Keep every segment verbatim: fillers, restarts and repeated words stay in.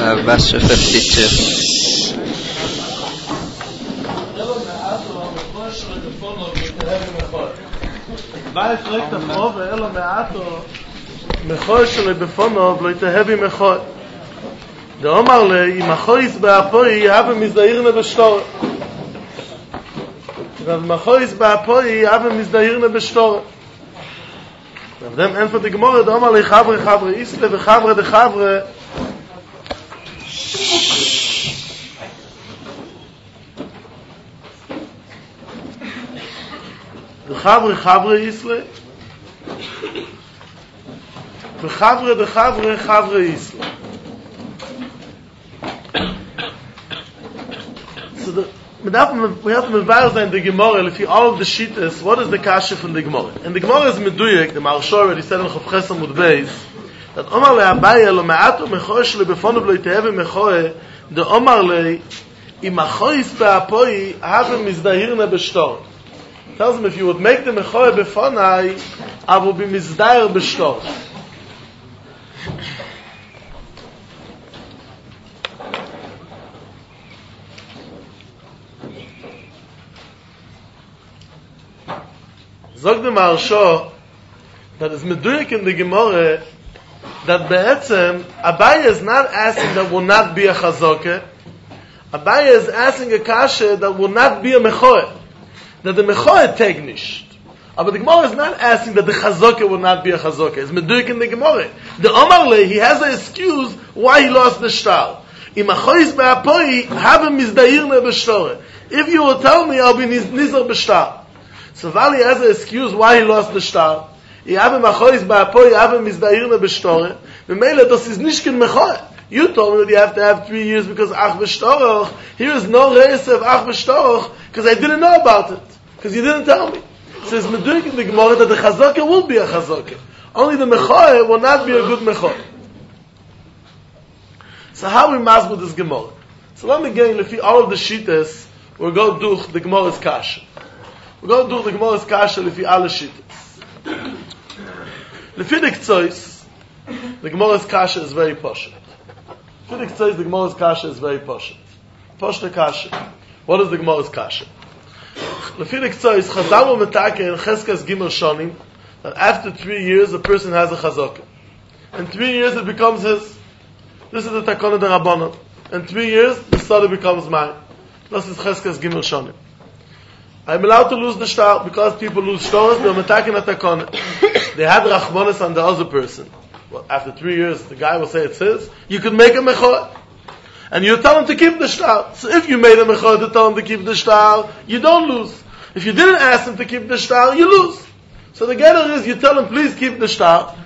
uh, verse fifty-two. Weil fragt der Frau, er lo meato, mechol shel befonov lo ytehebi mechol. Der Omar le im khois ba'apoi have mizdairne bestor. Der khois ba'apoi have mizdairne bestor. Dem en von der Gemorre, der Omar le khavre khavre isle ve khavre de khavre. De khavre khavre isle. Ve khavre de khavre khavre isle. So the we have to advise in the Gemara if you all of the shittas, what is the kasha from the Gemara? And the Gemara is meduyek, the Maharshal already said in Chav Ches Amud Beis, that Omar le Abaye lo me'ato mechosh le befonav lo yitehev mechoe, the Omar le im achois be'apoi have mizdahirne b'shtor. Tells him if you would make the mechoe befonai, I will be mizdahir b'shtor. Zog the Maharsha that is meduyik in the Gemara that be'etzem Abaye is not asking that will not be a chazokeh. Abaye is asking a kasha that will not be a mechoeh. That the mechoeh take nisht. But the Gemara is not asking that the chazokeh will not be a chazokeh. It's meduyik in the Gemara. The Omar le, he has an excuse why he lost the shtar. Im achois be'apoi have a mizdahirne b'shtoreh. If you will tell me, I'll be nizar b'shtar. So Vali has an excuse why he lost the shtar. He have a machois ba'apoi, he have a mizdahirne b'shtoreh. V'meile, das is nishkin mechoeh. You told me that you have to have three years because ach b'shtorach. Here is no reis of ach b'shtorach because I didn't know about it. Because you didn't tell me. So it's meduyik in the Gemara that the chazokeh will be a chazokeh. Only the mechoeh will not be a good mechoeh. So how we mask with this Gemara? So let me get in lefi all of the shittas. We'll go do the Gemara's kasha. We'll go do the Gemara's kasha lefi all the shittas. Lefi the Ktsois, the Gemara's kasha is very poshut. Lefi the Ktsois, the Gemara's kasha is very poshut. Poshut kasha. What is the Gemara's kasha? Lefi the Ktsois, Chazal u'metake in Cheskas Gimel Shonim, that after three years a person has a chazokah. In three years it becomes his. This is the Takona de Rabbanon. In three years the study becomes mine. This is Cheskas Gimel Shonim. I'm allowed to lose the shtar because people lose stars. They're attacking a takana. They had rachmanis on the other person. Well, after three years, the guy will say it's his. You could make a mechoah, and you tell him to keep the shtar. So if you made a mechoah to tell him to keep the shtar, you don't lose. If you didn't ask him to keep the shtar, you lose. So the getter is you tell him please keep the shtar.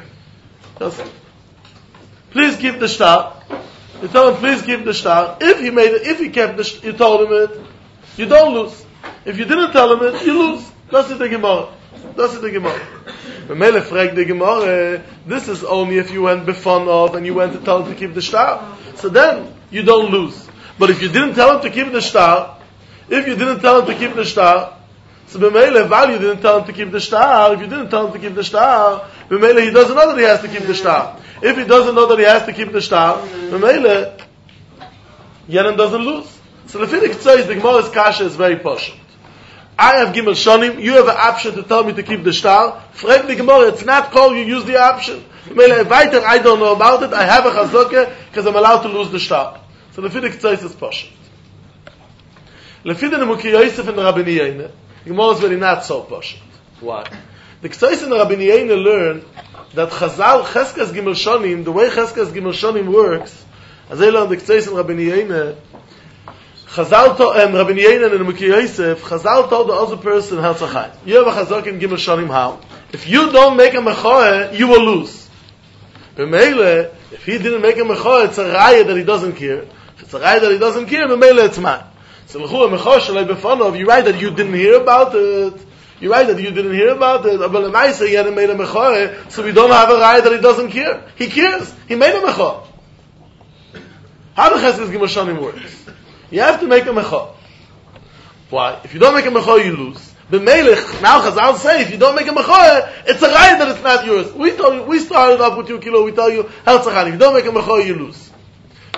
Please keep the shtar. You tell him please keep the shtar. If he made it, if he kept the, sh- you told him it, you don't lose. If you didn't tell him it, you lose. That's it the Gemara. That's it the Gemara. When Mele fragt the Gemara, this is only if you went before of and you went to tell him to keep the shtar. So then, you don't lose. But if you didn't tell him to keep the shtar, if you didn't tell him to keep the shtar, so B'Mele, while you didn't tell him to keep the shtar, if you didn't tell him to keep the shtar, B'Mele, he doesn't know that he has to keep the shtar. If he doesn't know that he has to keep the shtar, B'Mele, Yemen doesn't lose. So the Fidik says the Gemara's kasha is very poshut. I have Gimel Shonim, you have an option to tell me to keep the shtar. Frag the Gemara, it's not called, you use the option. I don't know about it, I have a chazokeh, because I'm allowed to lose the shtar. So the Fidik says is poshut. Lefid and Muki Yosef and Rabbi Yeina, the Gemara is really not so poshut. Why? The Ktsois and Rabbi Yeina learn that Chazal, Cheskas Gimel Shonim, the way Cheskas Gimel Shonim works, as they learn the Ktsois and Rabbi Yeina, Chazal told, and Rabbi Yeina and Muki Yosef, Chazal told the other person, Herzachai, you have a Chazok in Gimel Shonim, how? If you don't make a mechoeh, you will lose. B'meile, if he didn't make a mechoeh, it's a raya that he doesn't care. If it's a raya that he doesn't care, b'meile it's mine. So l'chu a mechoeh shalai b'fonov, you're right that you didn't hear about it. You're right that you didn't hear about it. But l'maisa, he hadn't made a mechoeh, so we don't have a raya that he doesn't care. He cares. He made a mechoeh. How the Cheskas Gimel Shonim works? You have to make a mechoeh. Why? If you don't make a mechoeh, you lose. B'melech, now Chazal say, if you don't make a mechoeh, it's a right that it's not yours. We told you, we started off with you, kilo, we tell you, Herzachani, if you don't make a mechoeh, you lose.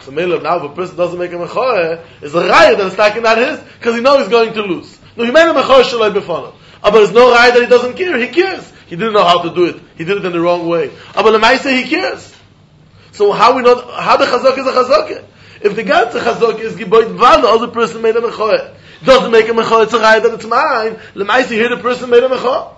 So maybe now if a person doesn't make a mechoeh, it's a raya that is taking not his, because he knows he's going to lose. No, he made a mechoeh shaloi b'fanav. But there's no raya that he doesn't care. He cares. He didn't know how to do it. He did it in the wrong way. But the Maisa, he cares. So how we know, how the chazak is a chazak? If the ganze chazak is geboit van, the other person made a mechoeh. Doesn't make a mechoeh, it's a raya that it's mine. The Maisa, here the person made a mechoeh.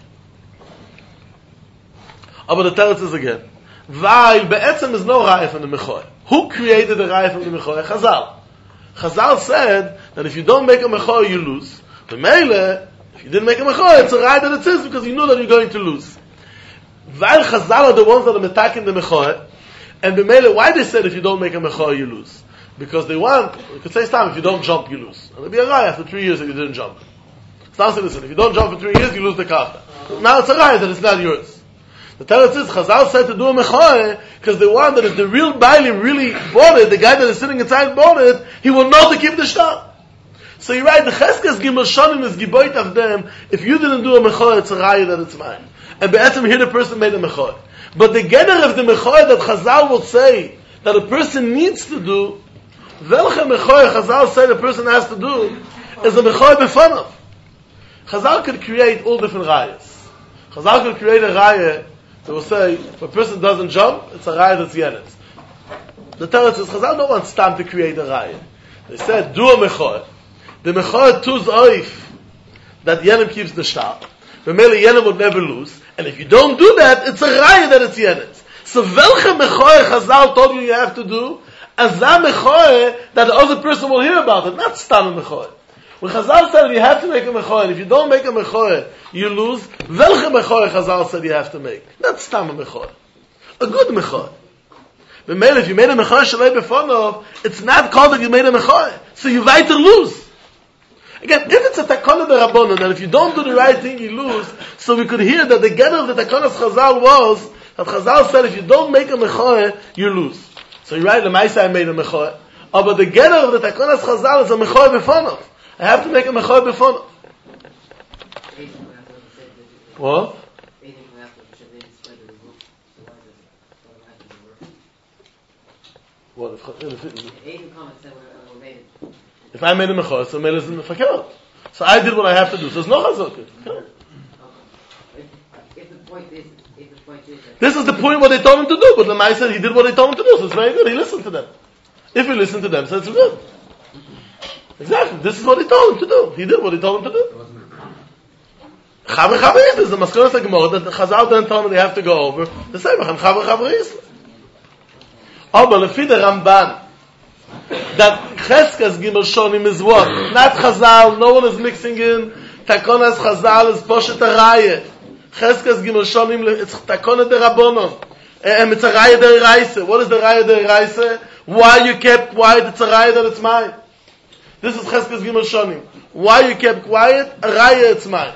But the teretz is again. Weil be'etzem is no raya from the mechoeh. Who created the raya from the mechoeh? Chazal. Chazal said that if you don't make a mechoeh, you lose. The meile, if you didn't make a mechoeh, it's a raya that it is because you know that you're going to lose. Weil Chazal are the ones that are attacking the mechoeh, and the meile, why they said if you don't make a mechoeh, you lose? Because they want, you could say time, if you don't jump, you lose. And it'll be a raya after three years that you didn't jump. So now say, listen, if you don't jump for three years, you lose the karta. Now it's a raya that it's not yours. The teretz is, Chazal said to do a mechoeh, because they want that if the real bailim really bought it, the guy that is sitting inside bought it, he will know to keep the shtar. So you're right, the cheskes gimel shonim is giboit of them, if you didn't do a mechoeh, it's a raya that it's mine. And be'etzem here the person made a mechoeh. But the gener of the mechoeh that Chazal will say, that a person needs to do, welche mechoeh Chazal say the person has to do, is a mechoeh b'fanav. Chazal could create all different rayas. Chazal could create a raya, they will say, if a person doesn't jump, it's a raya that's yenet. The teretz is, Chazal don't want stam to create a raya. They said, do a mechoeh. The mechoeh tuz oif, that yenem keeps the shtar. The mele yenem would never lose. And if you don't do that, it's a raya that it's yenet. So welche mechoeh Chazal told you you have to do, as that mechoeh that the other person will hear about it, not stam mechoeh. When Chazal said you have to make a mechoeh, and if you don't make a mechoeh, you lose. Welche mechoeh Chazal said you have to make? Not stam a mechoeh. A good mechoeh. But maybe if you made a mechoeh shalei b'fanav, it's not called that you made a mechoeh. So you weiter lose. Again, if it's a takana d'Rabbanan, that if you don't do the right thing, you lose, so we could hear that the get of the takanas Chazal was, that Chazal said if you don't make a mechoeh, you lose. So you're right, the Maisa I made a mechoeh. Oh, but the get of the takanas Chazal is a mechoeh b'fanav. I have to make a mechoeh b'fanav. What? What? If, if I made a mechoeh, so Mele is in the fakir. So I did what I have to do. So it's no chazakah. This is the point what they told him to do. But the Mai said he did what they told him to do. So it's very good. He listened to them. If he listened to them, so it's good. Exactly. This is what he told him to do. He did what he told him to do. Chaver chaver is the maskonas HaGemara that the Chazal didn't tell him they have to go over. The same. Chaver chaver is. Oh, but lefi the Ramban, that Cheskas Gimel Shonim is what? Not Chazal. No one is mixing in. Takonas Chazal is Poshet HaRayeh. Cheskas Gimel Shonim, it's Takonas DeRabbanon. And it's a Raya D'Oraisa. What is the Raya D'Oraisa? Why you kept quiet? It's a Raya that it's mine. This is Cheskas Gimel Shonim. Why you kept quiet? A Raya, it's mine.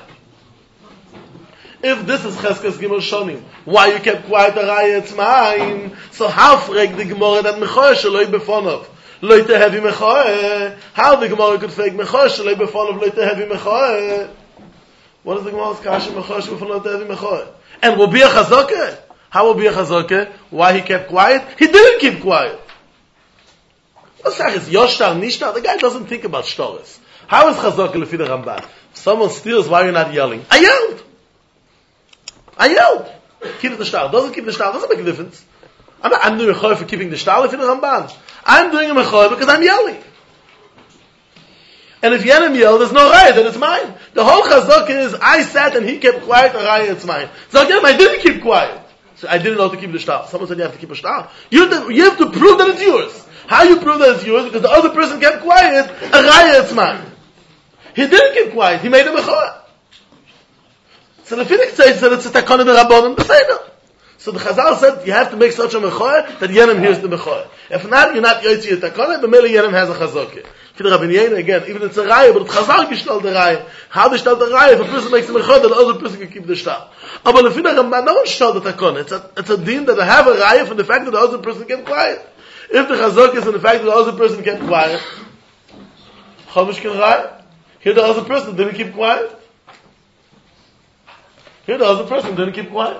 If this is Cheskas Gimel Shonim, why you kept quiet? A Raya, it's mine. So how frag the Gemara that Mechoeh shaloi befonov? Lo tehevi Mechoeh. How the Gemara could frag Mechoeh shaloi befonov lo tehevi Mechoeh? What is the Gemara's kasha Mechoeh shaloi befonov lo tehevi Mechoeh? And will be a Chazakeh? How will be a Chazakeh? Why he kept quiet? He didn't keep quiet. What's that? It's Yoshtar, Nishtar. The guy doesn't think about Shtoris. How is Chazakeh lefi the Ramban? If someone steals, why are you not yelling? I yelled. I yelled. Keep the shtar. Doesn't keep the shtar. Doesn't make a difference. I'm not, I'm doing a mechoeh for keeping the shtar lefi the Ramban. I'm doing a mechoeh because I'm yelling. And if Yenim yelled, there's no raya, then it's mine. The whole Chazakeh is, I sat and he kept quiet, a raya, it's mine. So again, I didn't keep quiet. So I didn't know to keep the shtar. Someone said you have to keep a shtar. You, you have to prove that it's yours. How you prove that it's yours? Because the other person kept quiet, a raya, it's mine. He didn't keep quiet, he made a mechoeh. So the Finnick says that it's a takana d'Rabbanan, b'seida. So the Chazal said you have to make such a mechoeh that Yenim hears the mechoeh. If not, you're not yotzi a takana, but merely Yenim has a chazakeh. For the Rabbi Yehuda, again, even it's a raya, but it's Chazal gestalt the raya. How they start the raya? If a person makes a mechoeh, then the other person can keep the shtar. But the Finnick Ramban, no one start the takana. It's a, it's a din that I have a raya from the fact that the other person kept quiet. If the chazakeh is from the fact that the other person kept quiet, Chomish can raya. Here the other person didn't keep quiet. Here the other person didn't keep quiet.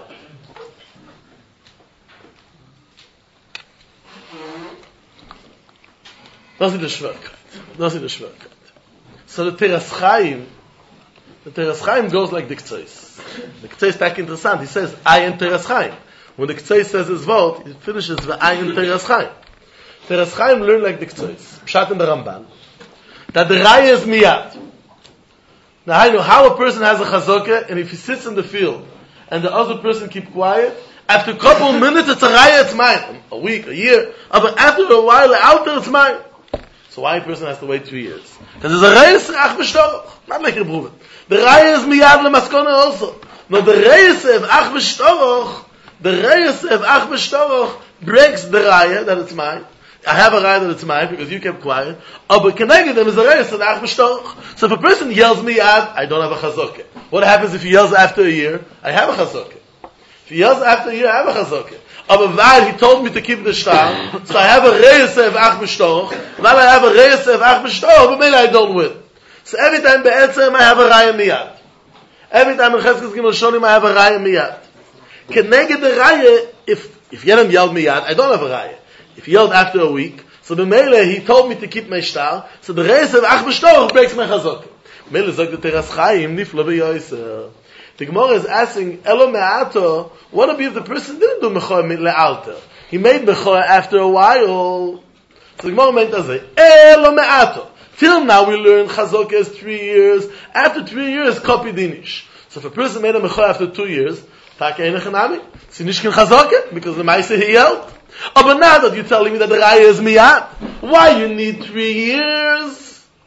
Das ist die Schwierigkeit. Das ist die Schwierigkeit. So the Teras Chaim, the Teras Chaim goes like the K'tzeis. The K'tzeis is like interessant. He says, I am Teras Chaim. When the K'tzeis says his word, it finishes with I am Teras Chaim. Teras Chaim learn like the K'tzeis. Pshat in the Ramban. That the Raya is miyad. Now I know how a person has a chazokah, and if he sits in the field, and the other person keep quiet, after a couple of minutes, it's a Raya, it's mine. A week, a year. But after a while, out there, it's mine. So why a person has to wait two years? Because there's a Raya ach b'shtorach. Not like Rebruven. The Raya is miyad lemaskona also. No, the Raya of ach b'shtorach, the Raya of ach b'shtorach breaks the Raya that it's mine. I have a Raya that it's mine because you kept quiet. Oh, but connected them is a Raya of ach b'shtorach. So if a person yells miyad, I don't have a chazokah. What happens if he yells after a year? I have a chazokah. If he yells after a year, I have a chazokah. Aber weil he told me to keep the star, so I have a reise of ach b'shtorach, while I have a reise of ach b'shtorach, but maybe I don't win. So every time be'etzem I have a raya miyad. Every time in Cheskes Gimel Shonim I have a raya miyad. Keneged the raya, if, if Yerim yelled miyad, I don't have a raya. If he yelled after a week, so b'meile he told me to keep my star, so the reise of ach b'shtorach breaks my chazokah. Meile sagt the Teras Chaim, niflo b'yoyser. The Gemara is asking, Elo me'ato, what if the person didn't do mechoah le'alter? He made mechoah after a while. So the Gemara meant to say, Elo me'ato. Till now we learn chazokah is three years. After three years, kopi dinish. So if a person made a mechoah after two years, taka ein echanami. So nish ken chazokah, because the ma'aseh he yelled. Oh, but now that you're telling me that the raya is miyad, why you need three years?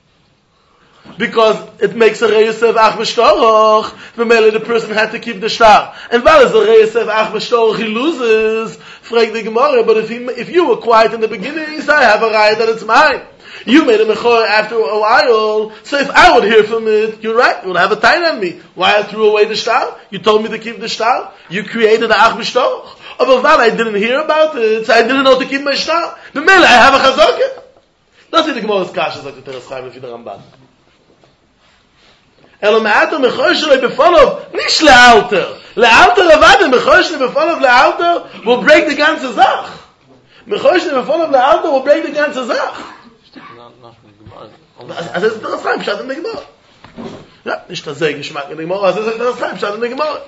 Because it makes a reis of ach b'shtorach, v'mele the person had to keep the star. And while as a reis of ach b'shtorach he loses, frag the Gemara, but if he, if you were quiet in the beginning, so I have a raya that it's mine. You made a mechor after a while, so if I would hear from it, you're right, you would have a time on me. Why I threw away the star? You told me to keep the star. You created the ach b'shtorach. But while I didn't hear about it, so I didn't know to keep my star. V'mele I have a chazokah. That's what the Gemara's kasha, like the Teras Chaim, if you the Ramban. אלא מעט המחור שלו בפונוב, nicht לאלתר. לאלתר לבד, המחור שלו בפונוב לאלתר, will break the ganze Sach. מחור שלו בפונוב לאלתר, will break the ganze Sach. אז זה Teras Chaim, פשט in der Gemara. Ja, nicht das sehr Geschmack in der Gemara, also es ist Teras Chaim, pshat in der Gemara.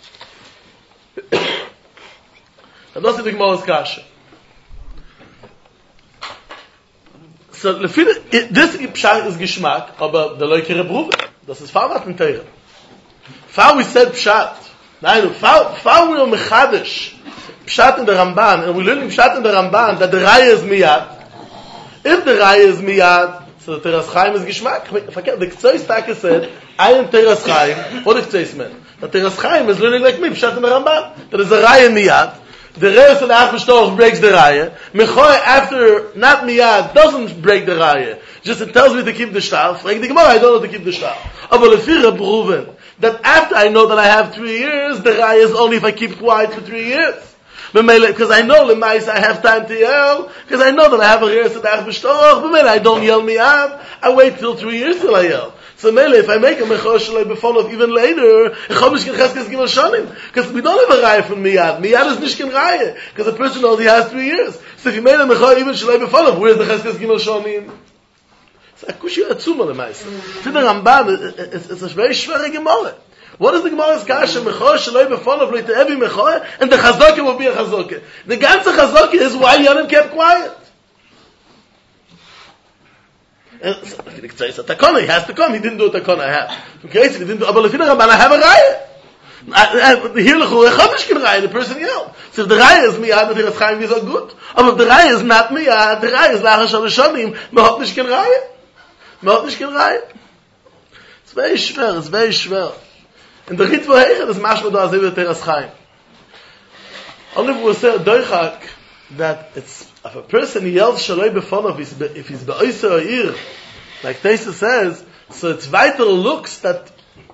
Das ist die Gemara's Kasche. So, this pshat is Geschmack, aber der Leuke Rebruven. Das ist Farmat in Teire. Far we said Pshat. Nein, far, far we are Mechadish. Pshat in the Ramban, and we learn Pshat in the Ramban that the Raya is Miyad. If the Raya is Miyad, so the Teras Chaim is Geschmack. The K'tzeis Taka said, I am Teras Chaim. What did K'tzeis mean? The Teras Chaim is learning like me, Pshat in the Ramban. That is a Raya Miyad. The Reis of the Ach B'shtorach breaks the Raya. Mechoy after not Miyad doesn't break the Raya. Just it tells me to keep the shtar. Like the Gemara, I don't know to keep the shtar. But if you're proven that after I know that I have three years, the Raya is only if I keep quiet for three years. Because I know Lemais I have time to yell. Because I know that I have a Reis of the Ach B'shtorach. But I don't yell Miyad. I wait till three years till I yell. So Mele, if I make a mechor shalai b'fonov even later, because we don't have a raya from miyad. Miyad is nishkin raya, because the person knows he has three years. So if you made a mechor even shalai b'fonov, where's the cheskes gimel shonim? It's a kushya atzuma l'mais. To the Ramban, it's, it's a very shveri gemara. What is the Gemara's kasha? Mechor shalai b'fonov leite every mechor, and the chazokah will be a chazokah. The ganze chazokah is why Yonim kept quiet. And so, if the K'tzeis a takona, he has to come. He didn't do a takona. I have. Okay, so he didn't do. But if the Ramban, I have a raya. Here l'chur echadish ken raya. The person yelled. So if the raya is miyad, the Teras Chaim is good. But if the raya is not miyad, the raya is lachar shalishanim. Mehot nish ken raya. Mehot nish ken raya. It's very schwer. It's very schwer. And the Ritva Heichel is mashma do aziv the Teras Chaim. Only if we say a doichak that it's if a person yells shaloi b'fonov, if he's be'oiser or ir, like Teisa says, so it's vital looks that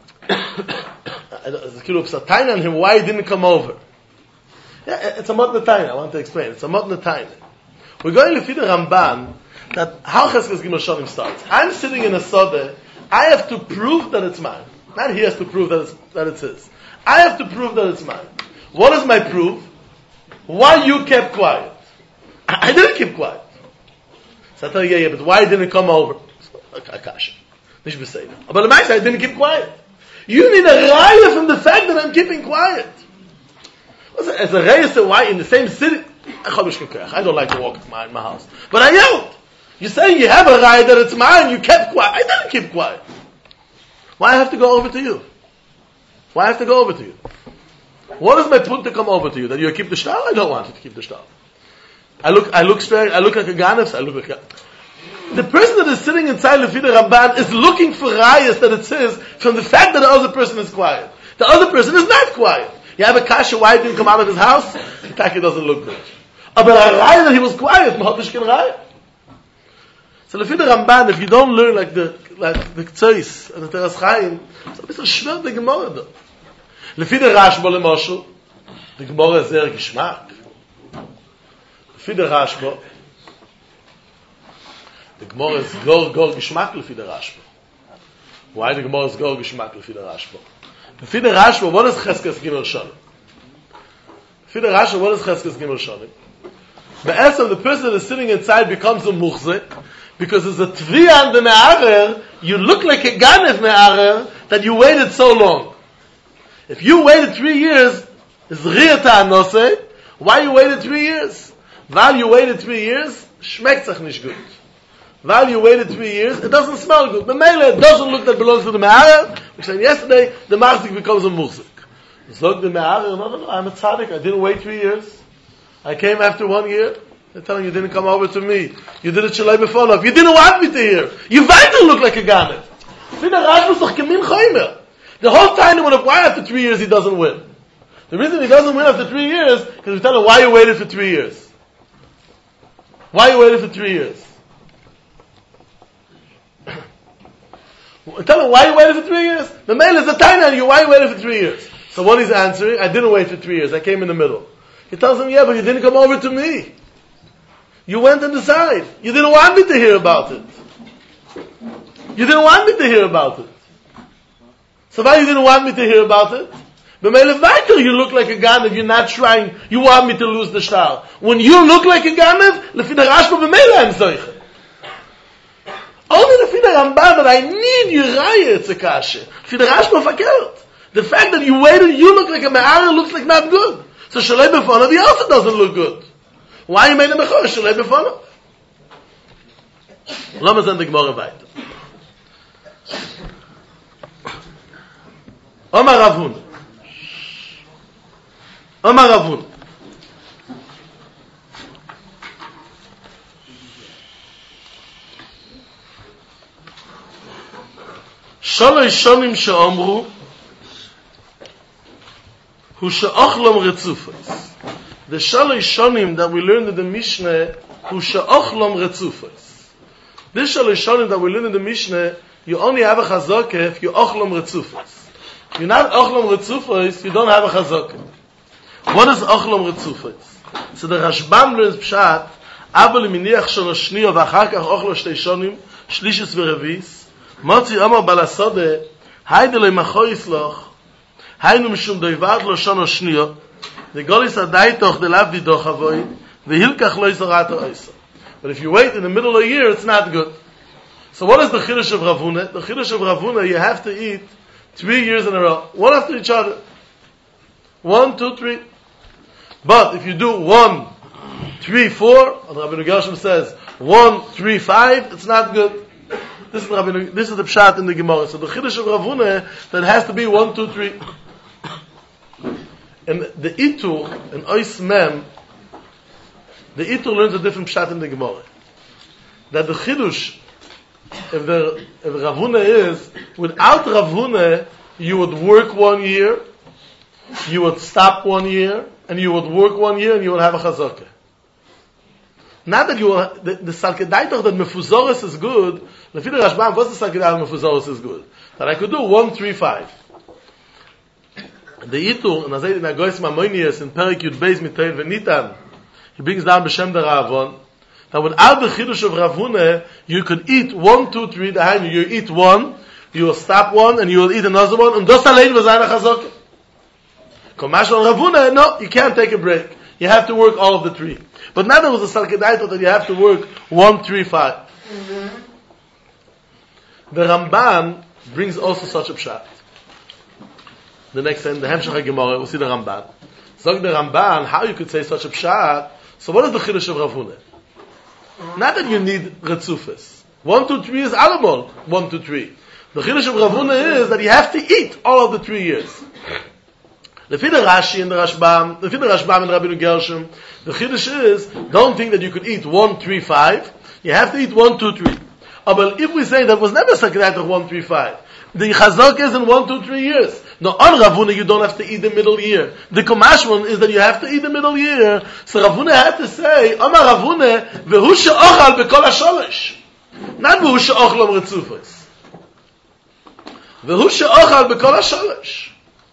it's a tiny on him why he didn't come over. Yeah, it's a modern tiny. I want to explain. It's a modern tiny. We're going to feed the Ramban that how Cheskes Gimel Shonim starts. I'm sitting in a sode. I have to prove that it's mine. Not he has to prove that it's that it's his. I have to prove that it's mine. What is my proof? Why you kept quiet? I didn't keep quiet. So I tell you, yeah, yeah, but why didn't it come over? Akasha. Nicht beseder. But the Meister, I didn't keep quiet. You need a raya from the fact that I'm keeping quiet. As a raya said, why in the same city? I don't like to walk in my, in my house. But I yelled. You're saying you have a raya that it's mine, you kept quiet. I didn't keep quiet. Why I have to go over to you? Why I have to go over to you? What is my point to come over to you? That you keep the shtar? I don't want you to keep the shtar. I look, I look straight, I look like a ganef, I look like a... The person that is sitting inside Lefida Ramban is looking for rayas that it says from the fact that the other person is quiet. The other person is not quiet. You have a kasha, why didn't come out of his house? The taki doesn't look good. But a raya that he was quiet, mahotishkin raya. So Lefida Ramban, if you don't learn like the, like the Ktsois and the Teras Chaim, it's a bit schwer the Gemara though. Lefida Rashba lemoshu, the Gemara is sehr geschmack. Lefida Rashba, the Gemara is gor gor geschmack Lefida Rashba. Why the Gemara is gor geschmack Lefida Rashba? Lefida Rashba, what is Cheskes Gimel Shonim? Lefida Rashba, what is Cheskes Gimel Shonim? Be'esam, the person that is sitting inside becomes a muchzek, because as a tviyah and the me'arer, you look like a ganef me'arer that you waited so long. If you waited three years, is riyata anose. Why you waited three years? While you waited three years, schmeckt sich nicht gut. While you waited three years, it doesn't smell good. The mele, it doesn't look that belongs to the me'arer. We said yesterday, the machzik becomes a muzik. So the me'arer, no, no, no, I'm a tzaddik. I didn't wait three years. I came after one year. They're telling you, you didn't come over to me. You did it shalai b'folov. You didn't want me to hear. You want to look like a ganef. The whole time he would have, why after three years he doesn't win? The reason he doesn't win after three years, because we tell him, why you waited for three years? Why you waited for three years? Tell him, why you waited for three years? The mail is a tiny on you, why you waited for three years? So what he's answering, I didn't wait for three years, I came in the middle. He tells him, yeah, but you didn't come over to me. You went on the side. You didn't want me to hear about it. You didn't want me to hear about it. So why you didn't want me to hear about it? B'meile weiter, you look like a ganef, you're not trying, you want me to lose the shtar. When you look like a ganef, lefi der Rashba b'meile I'm zoiche. Only lefi der Ramban that I need your raya, it's a kasha. Lefi der Rashba verkehrt. The fact that you waited, you look like a me'ara, looks like not good. So shalei b'fonav, he also doesn't look good. Why you made a mechor? Shalei b'fonav. Lama zend the Gemara weiter. Omar Ravun. Omar Ravun. Shaloi shonim she'omru hu she'ochlam retzufos. The shaloi shonim that we learned in the Mishnah hu she'ochlam retzufos. This shaloi shonim that we learned in the Mishnah, you only have a chazakah if you ochlam retzufos. You're not ochlam retzufos, you don't have a chazakah. What is ochlam retzufos? So the Rashbam learns pshat, abel miniach shalosh shniyah v'achar kach ochlo shtei shonim, shlishis v'revis, motzi amar balasode, hayde lo machois loch, haynu mishum doivad lo shalosh shniyah, the golis adaitoch de lav didoch avoy, v'hilkach lo yisorato oisa. But if you wait in the middle of the year, it's not good. So what is the chiddush of Ravuna? The chiddush of Ravuna, you have to eat three years in a row, one after each other. One, two, three. But if you do one, three, four, and Rabbi Gershom says one, three, five, it's not good. This is the, Rabbi, this is the pshat in the Gemara. So the chiddush of Ravuna, that has to be one, two, three. And the Itur, in Ois Mem, the Itur learns a different pshat in the Gemara. That the chiddush, if the if Ravuna is, without Ravuna, you would work one year, you would stop one year, and you would work one year, and you would have a chazakah. Not that you will, the, the salkedaitoch that mefuzoris is good, lefi the Rashbam, what's the salkedaitoch mefuzoris is good? That I could do one, three, five. The Itur, and Azayit in Agois Mamonius, in Perik Yud Beis Mitein Venitan, he brings down B'Shem the Ravon, that without the chiddush of Ravuna, you could eat one, two, three, the you eat one, you will stop one, and you will eat another one, and dos alein was eine chazakah. Komash on Ravuna, no, you can't take a break. you have to work all of the three. But now there was a Salkedaito that you have to work one, three, five. Mm-hmm. The Ramban brings also such a pshat. The next time, the Hemshach HaGemara, we'll see the Ramban. So the Ramban, how you could say such a pshat. So what is the Chiddush of Rav Huna? Not that you need Retzufis. One, two, three is Alamol. One, two, three. The Chiddush of Rav Huna is that you have to eat all of the three years. The Fida Rashi and the Rashbam, the Fida Rashbam and Rabbeinu Gershom, the Chiddush is, don't think that you could eat one, three, five. You have to eat one, two, three. Oh, but if we say that was never Sakedat of one, three, five, the Chazak is in one, two, three years. No, on Rav Huna you don't have to eat the middle year. The Kumash one is that you have to eat the middle year. So Rav Huna had to say, Omar Rav Huna, Vehu she'ochal bekol hasholish. Not Vehu she'ochal am retzufos. Vehu she'ochal bekol hasholish.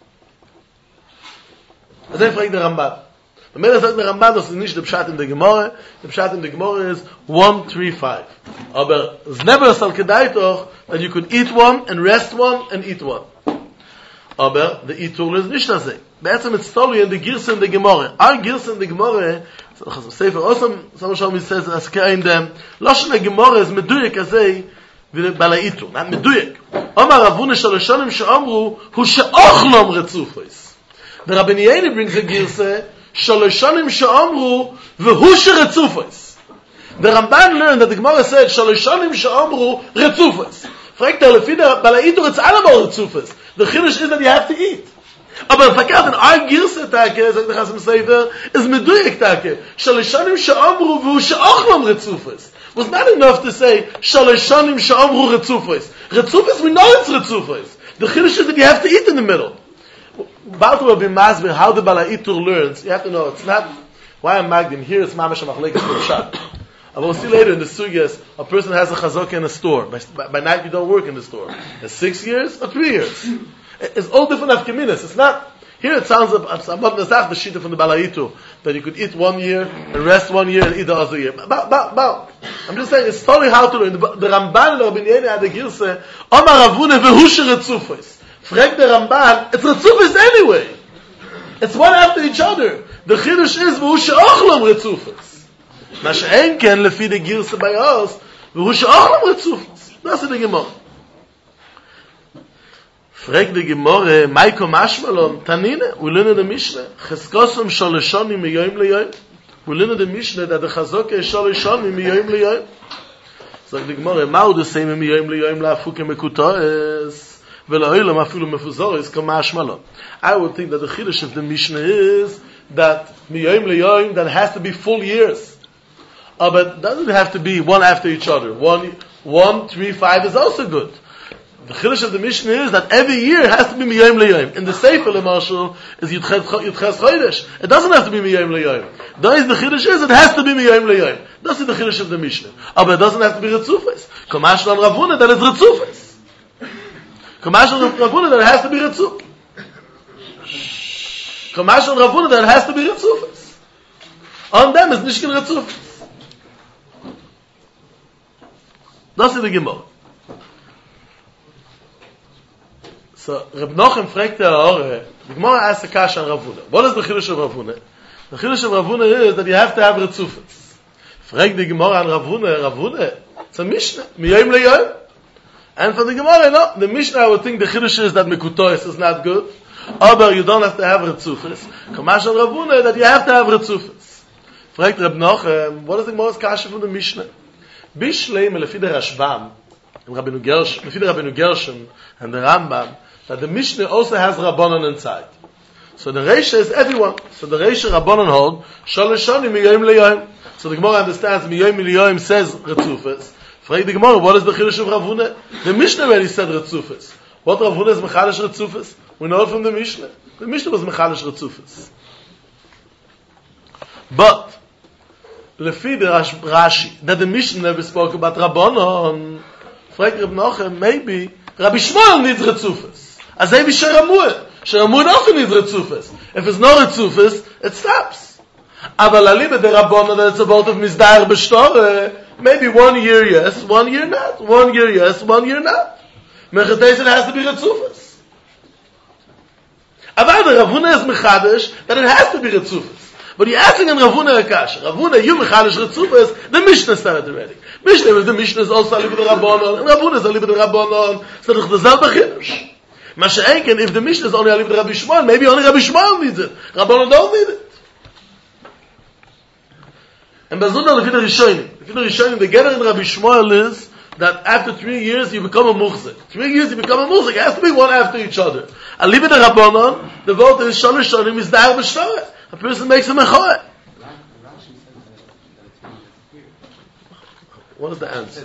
Das ist fragt der Ramban. Wenn man sagt der Ramban, das ist nicht der Pshat in der Gemara. Der Pshat in der Gemara is one, three, five. Aber es never sal kedai toch that you could eat one and rest one and eat one. Aber der Itur ist nicht das. Beätzem it's totally in the Girse in der Gemara. Ein Girse in der Gemara, Sefer Osam, some Shalom says, as kein dem, Lashon der Gemara is meduyek azei, wie bei der Itur. Not meduyek. Omar Rav Huna shaloshonim she'amru, hu she'ochlom retzufos. The Rabbi Yehuda brings a Girse, shaloshonim she'amru, v'hu she'retzufos. The Ramban learned that the Gemara said, shaloshonim she'amru, retzufos. Fragt er, lefi der Balaitur, it's allemal retzufos. The Chiddush is that you have to eat. Aber verkehrt in ein Girse Tage, sagt der Chasam Sefer, is meduyek Tage. Shaloshanim she'amru v'hu she'ochlom retzufos. Was not enough to say, Shaloshanim she'amru retzufos. Retzufos, we know it's retzufos. The Chiddush is that you have to eat in the middle. About Rabbi Masber, how the Balaitur learns, you have to know, it's not, why I'm Magdim, here it's Mamash HaMachlekes Pshat. I will see later in the sugyas, a person has a chazaka in a store. By, by, by night you don't work in the store. It's six years or three years. It's all different afkeminas. It's not, here it sounds like, the shita from the Balaitu, that you could eat one year, and rest one year, and eat the other year. Ba, ba, ba. I'm just saying, it's totally how to learn. The, the Ramban and Rabbi Yehuda had a girse, Omar Rav Huna v'hu she'retzufos. Frag the Ramban, it's retzufos anyway. It's one after each other. The Chiddush is v'hu she'ochlom retzufos. מה שאין כן לפי דה גירסה ביוס, והוא שאוכלם רצופס. das ist die Gemorre. Frag die Gemorre, Maiko Mashmalon, Tanine, we learn in the Mishnah, Cheskosum Shalashoni miyoim leyoim. We learn in the Mishnah that the Chazoke is Shalashoni miyoim leyoim. Sag die Gemorre, Mao du seim miyoim leyoim la'afuke mekutoes, ve'la'olam afilu mefuzores, ko Mashmalon. I would think that the Chiddush of the Mishnah is that miyoim leyoim, that has to be full years. Oh, but it doesn't have to be one after each other. One, one, three, five is also good. The Chiddush of the Mishnah is that every year has to be miyayim leyayim. In the Sefer, the Marshal, is Yudches Chodesh. It doesn't have to be miyayim leyayim. That is the Chiddush is, it has to be miyayim leyayim. That's the Chiddush of the Mishnah. Oh, but it doesn't have to be Retzufes. Kamash on Rav Huna, that is Retzufes. Kamash on Rav Huna, that it has to be Retzufes. Kamash on Rav Huna, that it has to be Retzufes. On them is Nishkin Retzufes. Das ist die Gemorre. So, Reb Nochem fragt der Ore, the Gemorre asks a kasha on Rav Huna. What is the Chiddush of Rav Huna? The Chiddush of Rav Huna is that you have to have Retzufes. Fragt die Gemorre on Rav Huna, Rav Huna, it's a Mishnah, miyayim leyoim. And for the Gemorre, no, the Mishnah I would think the Chiddush is that Mekutois is not good, but you don't have to have Retzufes. Kamash on Rav Huna, that you have to have Retzufes. Fragt Reb Nochem, what is the Gemorre's kasha from the Mishnah? Bishleim lefi der Rashbam, and Rabbeinu Gershom, lefi der Rabbeinu Gershom and the Rambam, that the Mishnah also has Rabbanon inside. So the Reisha is everyone. So the Reisha Rabbanon hold Shalosh Shonim miyayim leyoim. So the Gemara understands miyayim leyoim says Retzufes. Frag the Gemara, what is the Chiddush of Rav Huna? The Mishnah already said Retzufes. What Rav Huna is mechalish Retzufes? We know it from the Mishnah. The Mishnah was mechalish Retzufes. But Lefi the Rashi, that the Mishnah never spoke about Rabbanon. Frag Reb Nochem, maybe Rabbi Shmuel needs Retzufes. As maybe Sheramuel. Sheramuel also needs Retzufes. If it's no Retzufes, it stops. Aber Laliba the Rabbanon, that it's a vote of Mizdair B'Shtore, maybe one year yes, one year not. One year yes, one year not. Mechates it has to be Retzufes. Aber the Rav Huna is Mechadesh, that it has to be Retzufes. But you're asking in Ravuna a kasha. Ravuna, you mechalish retzufas, the Mishnah started already. Mishnah, if the Mishnah is also a little bit of Rabbanon, and Ravuna is a little bit of Rabbanon, so it's the selbe chidush. Masha'enken, if the Mishnah is only a little bit of Rabbi Shmuel, maybe only Rabbi Shmuel needs it. Rabbanon don't need it. And Bazuna, Lefina Rishonim. Lefina Rishonim, the getter in Rabbi Shmuel is that after three years you become a muchzik. Three years you become a muchzik. It has to be one after each other. A little bit of Rabbanon, the vote is Shalosh Shonim is Dar B'Shtorah. A person makes a mechoah. What is the answer?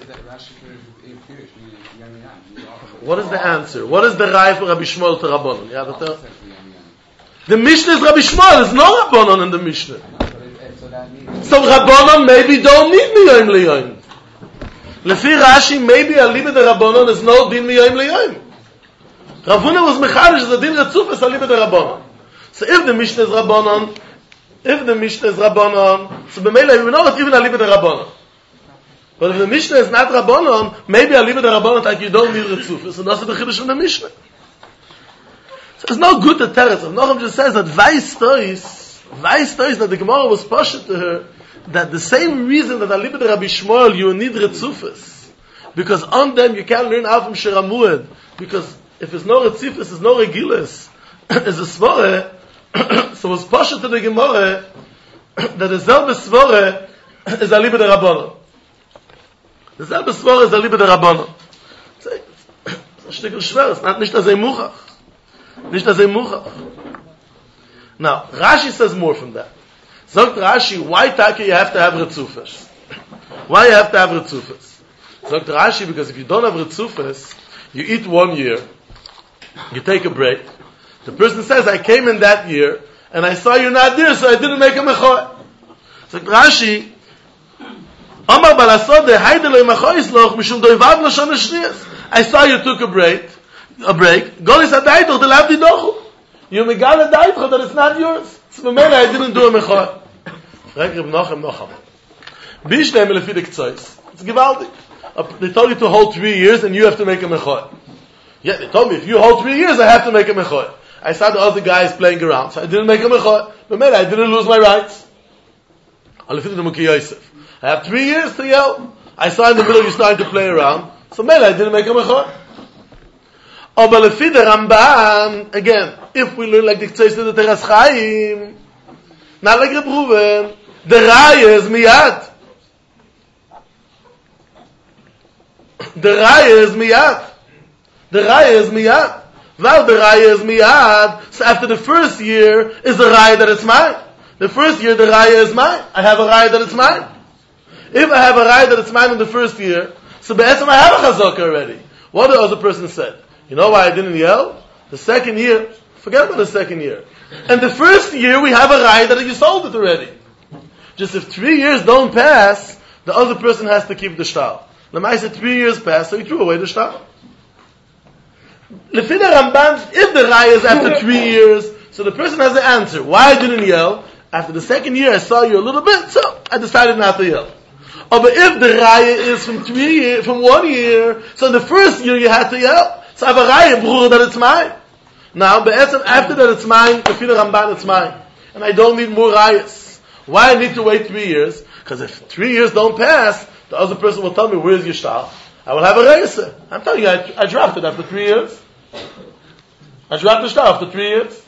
What is the answer? What is the Rai for Rabbi Shmuel to Rabbanon? Yeah, the, the Mishnah is Rabbi Shmuel. There's no Rabbanon in the Mishnah. So Rabbanon maybe don't need Miyoim Liyoim. Lefi Rashi, maybe a Libet Rabbanon is no Din Miyoim Liyoim. Ravuna was Mecharish as a Din Retzufas a Libet Rabbanon. So if the Mishnah is Rabbanon, if the Mishnah is Rabbanon, so b'meila we know it's even a Libet Rabbanon. But if the Mishnah is not Rabbanon, maybe a Libet Rabbanon like you don't need Retzufas. So that's the Chiddush from the Mishnah. So it's no good to tell it. So Nochem just says that Vais Tois, Vais Tois, that the Gemara was pushed to her, that the same reason that a Libet Rabbi Shmuel you need Retzufas, because on them you can't learn out from Shiramuad, because if there's no Retzufas, there's no Regilas, there's a Svore, so it's pushed to the Gemara that the Zelbe Svore is a Libet Rabbanon. The Zelbe Svore is a Libet Rabbanon. It's a Stückel schwer, it's not nicht as a Muchach. Nicht as a Muchach. Now, Rashi says more from that. Sagt Rashi, why Taki you have to have Retzufas? Why you have to have Retzufas? Sagt Rashi, because if you don't have Retzufas, you eat one year, you take a break, the person says, I came in that year, and I saw you not there, so I didn't make a mechoah. Sagt Rashi, Amar balasode, haidele mechois loch, mishum doivav lashon eshniyas. I saw you took a break, a break, golis adaytoch, de lavdi dochu. You megala daytoch, that it's not yours. So b'meila, I didn't do a mechoah. Frag Reb Nochem Nochem. Bishneim lefi de k'tzois. It's gewaldig. They told you to hold three years, and you have to make a mechoah. Yeah, they told me, if you hold three years, I have to make a mechoah. I saw the other guys playing around, so I didn't make a mechoah. But man, I didn't lose my rights. I have three years to yell. I saw in the middle you starting to play around, so man, I didn't make a mechoah. Oh, but lefi the Ramban, again, if we learn like the Ktseis of the Teras Chaim, not like Reb Ruven, the Raya is miyad. The Raya is miyad. The Raya is miyad. Well, the Raya is miyad. So after the first year is the Raya that it's mine. The first year the Raya is mine. I have a Raya that it's mine. If I have a Raya that it's mine in the first year, so be'etzem I have a Chazaka already. What the other person said? You know why I didn't yell? The second year, forget about the second year. And the first year we have a Raya that you sold it already. Just if three years don't pass, the other person has to keep the shtar. Lamai said three years passed, so he threw away the shtar. Lefina Ramban, if the Raya is after three years, so the person has the answer. Why I didn't yell? After the second year I saw you a little bit, so I decided not to yell. Oh, but if the Raya is from three year, from one year, so in the first year you had to yell. So I have a Raya, Bruder, that it's mine. Now, but after that it's mine, Lefina Ramban it's mine. And I don't need more Rayas. Why I need to wait three years? Because if three years don't pass, the other person will tell me, where's your shtar? I will have a Raya. I'm telling you, I, I dropped it after three years. I dropped the shtar after three years.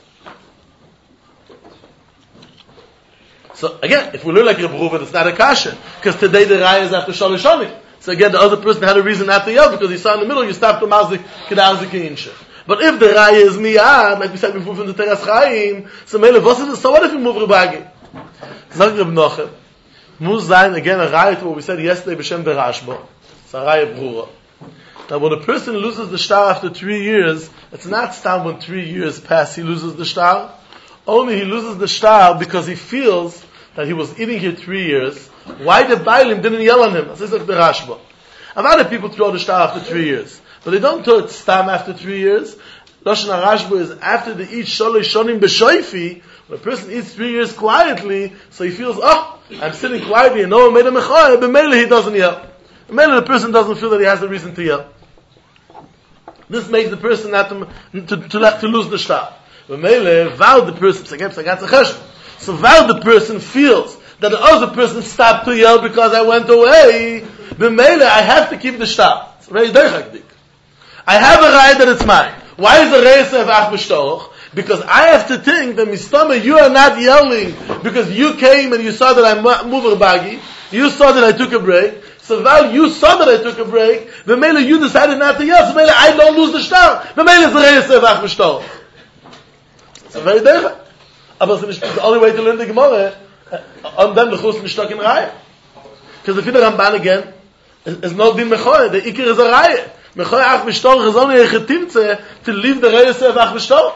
So again, if we learn like Reb Ruven, it's not a kasha, because today the Raya is after Shalosh Shonim. So again, the other person had a reason not to yell, because he saw in the middle, you stopped the mazik, kedazik inshe. But if the Raya is miyad, like we said before from the Teras Chaim, so mele, so what if you move Rebagi? Zag Reb Nochem, muss sein, again, a Raya to what we said yesterday, b'shem the Rashba. It's a Raya Brura. Now when a person loses the shtar after three years, it's not stam when three years pass, he loses the shtar. Only he loses the shtar because he feels that he was eating here three years. Why the Bailim didn't yell on him? This is like the Rashba. A lot of people throw the shtar after three years. But they don't throw it stam after three years. Lashon HaRashba is after they eat shalosh shonim b'shoifi, when a person eats three years quietly, so he feels, oh, I'm sitting quietly and no one made a mechoah, but mainly he doesn't yell. Mainly the person doesn't feel that he has a reason to yell. This makes the person not to, to, to, to lose the shtar. But mainly, vow the person, So while the person feels that the other person stopped to yell because I went away, b'meile I have to keep the stop. It's very derechdik. I have a right that it's mine. Why is the reis of ach b'shtorach? Because I have to think that mistama you are not yelling because you came and you saw that I'm mover bagi. You saw that I took a break. So while you saw that I took a break, b'meile you decided not to yell. So b'meile I don't lose the star. B'meile is the reis of ach b'shtorach. It's a very derechdik. But it's the only way to learn the Gemara. On them the chus mishtak in raya. Because the Fidder Ramban again is no din mechoy. The ikir is a raya. Mechoy ach b'shtorach is only a chetimtze to leave the reis of ach b'shtorach.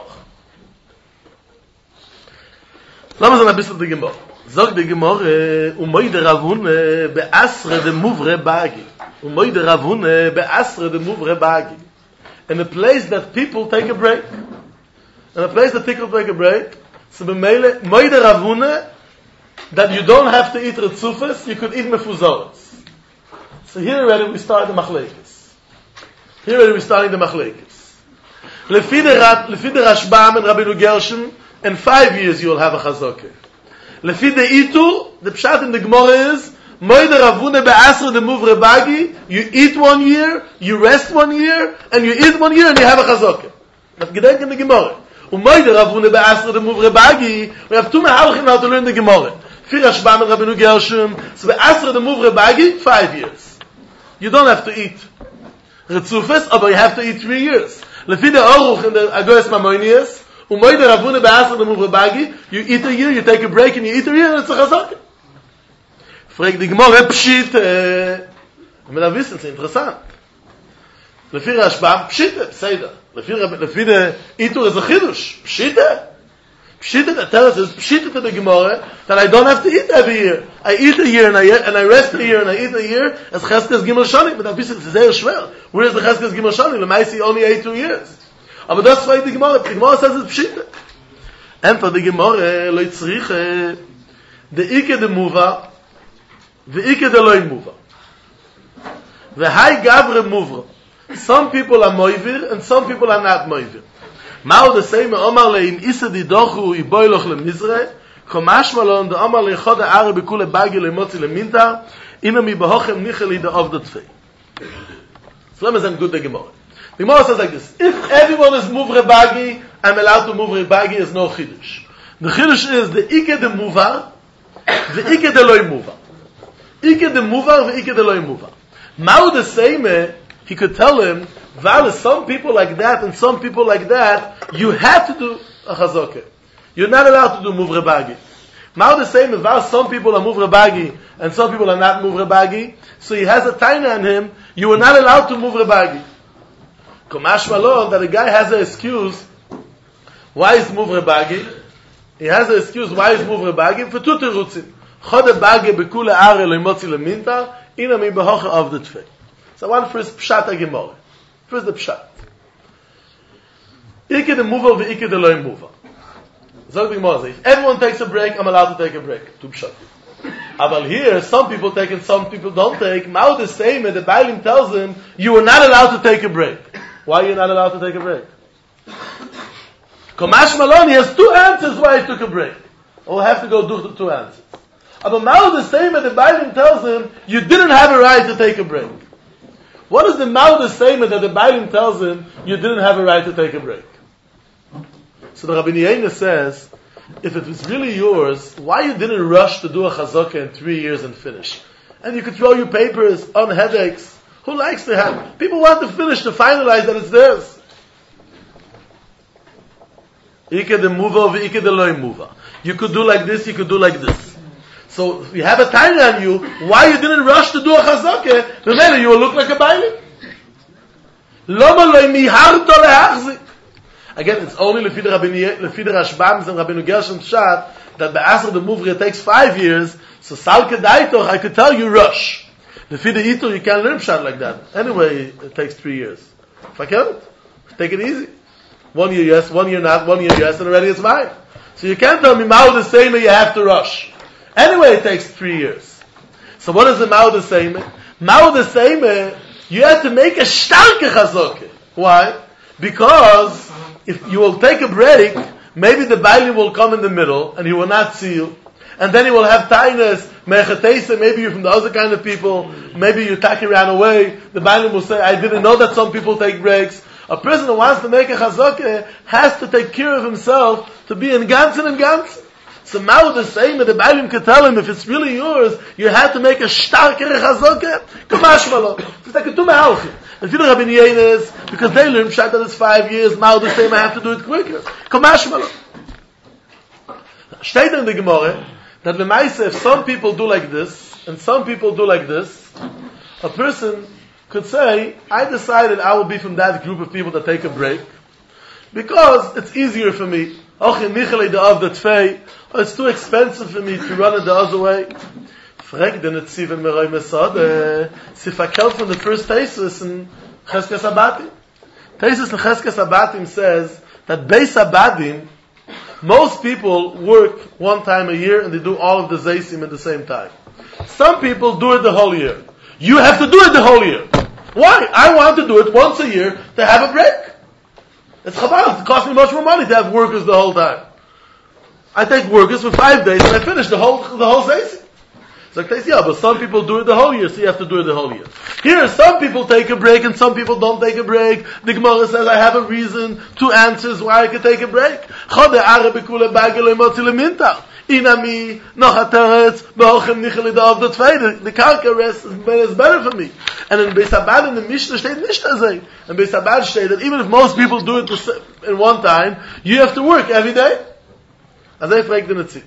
Lama zan a bissel the Gemara. Zog the Gemara umoy de ravun be'asre de muvre bagi. Umoy de ravun be'asre de muvre bagi. In a place that people take a break. In a place that people take a break. So b'meile moy de ravune that you don't have to eat retzufas, you could eat mefuzoros. So here already we start the machlekes. Here already we starting the machlekes. Lefi the Rashbam and Rabbeinu Gershon, in five years you will have a chazokeh. Lefi the Itur, the pshat in the Gemara is moy de ravune be'asr de muvre bagi. You eat one year, you rest one year, and you eat one year, and you have a chazokeh. That's gedenk in the Gemara. Umoy de ravune be'asr de muvre bagi. We have two mehalchim now to learn the Gemara. Fir Rashbam and Rabbeinu Gershon. So be'asr de muvre bagi, five years. You don't have to eat retzufes, but you have to eat three years. Lefi the Aruch in the Agoras Maimonides. Umoy de ravune be'asr de muvre bagi. You eat a year, you take a break, and you eat a year, and it's a chazakah. Frag the Gemara pshit. I'm going to wissen, it's interessant. Lefi Rashbam pshit, Seder. Lefi lefi the Itur is a chidush. Pshita. Pshita, that tells us, pshita to the Gemara, that I don't have to eat every year. I eat a year, and I, and I rest a year, and I eat a year, as Cheskes Gimel Shani, but it's very schwer. Where is the Cheskes Gimel Shani? Lemaisi only ate two years. Aber das war die Gemara. The Gemara says it's pshita. And for the Gemara, lo yitzrich, the Ike de Muva, the Ike de Loi Muva. The Hai Gavre Muvra. Some people are moivir, and some people are not moivir. Mao the same Omar leim isa di dochu i boiloch le Mizre, komash malon the Omar le chod ha'are bekule bagi le motzi le minta, ina mi behochem nicheli de of the tvei. So let me say good the Gemara. The Gemara says like this: if everyone is muvre bagi, I'm allowed to muvre bagi. Is no chidush. The chidush is the ike de muvar, the ike de loy muvar, ike de muvar, the ike de loy muvar. Mao the same. He could tell him, Val, some people like that and some people like that, you have to do a chazokeh. You're not allowed to do muvre bagi. Now the same, Val, some people are muvre bagi and some people are not muvre bagi, so he has a taina on him, you are not allowed to muvre bagi. Komash malon, that a guy has an excuse, why is muvre bagi? He has an excuse, why is muvre bagi? For two terutzim. Chode bagi bekule are leimotzi leminta, ina mi behoche of the tvei. So one first pshat ha-gemorah. First the pshat. Ike de muva ve ike de loy muva. Zog the Gemara, if everyone takes a break, I'm allowed to take a break. Two pshat. But here, some people take and some people don't take. Now the same, and the Bailim tells him, you are not allowed to take a break. Why are you not allowed to take a break? Komash Malon, he has two answers why he took a break. We'll have to go do the two answers. But now the same, and the Bailim tells him, you didn't have a right to take a break. What is the Mauda statement that the Bailim tells him you didn't have a right to take a break? So the Rabbi Yehuda says, if it was really yours, why you didn't rush to do a chazakah in three years and finish? And you could throw your papers on headaches. Who likes to have? People want to finish to finalize that it's theirs. Ike de muva ve ike de loy muva. You could do like this, you could do like this. So if you have a time on you, why you didn't rush to do a chazakah? Remember, you will look like a bailim. Loma loy miharto lehachzik. Again, it's only lefi the Rashbam and Rabbeinu Gershon pshat that be'asr the muvre takes five years. So salke daitoch, I could tell you rush. Lefi the Itur, you can't learn pshat like that. Anyway, it takes three years. If I can't, take it easy. One year yes, one year not, one year yes, and already it's mine. So you can't tell me ma'u the same, you have to rush. Anyway, it takes three years. So what is the ma'u the same? Ma'u the same, you have to make a starke chazakah. Why? Because if you will take a break, maybe the Bailim will come in the middle, and he will not see you. And then he will have tainus, mechatesa, maybe you're from the other kind of people, maybe your taki ran away, the Bailim will say, I didn't know that some people take breaks. A person who wants to make a chazakah has to take care of himself to be in ganzen and ganzen. So now the same, the Bailim can tell him, if it's really yours, you have to make a starker chazakah, kamash malo. It's like a tume halchim. And viele Rabbi Yenes, because they learn pshat that it's five years, now the same, I have to do it quicker. Kamash malo. Steht in the Gemara, that the Maise, if some people do like this, and some people do like this, a person could say, I decided I will be from that group of people that take a break, because it's easier for me. It's too expensive for me to run it the other way. Frag den Netziv in Meroy Mesad, sie verkauft from the first Tesis in Cheskes Abatim. Tesis in Cheskes Abatim says that Beis Abadim, most people work one time a year and they do all of the Zeisim at the same time. Some people do it the whole year. You have to do it the whole year. Why? I want to do it once a year to have a break. It's chabal. It costs me much more money to have workers the whole time. I take workers for five days and I finish the whole the whole Zeisim. So like they say, yeah, but some people do it the whole year, so you have to do it the whole year. Here, some people take a break and some people don't take a break. The Gemara says, I have a reason, two answers why I can take a break. Inami, Nochateretz, Be'ochem Nichel of the Tvei. The Karka rest is better for me. And in Beis Abad, in the Mishnah, steht nicht as a. In Beis Abad steht that even if most people do it in one time, you have to work every day. As I fragt the Netziv.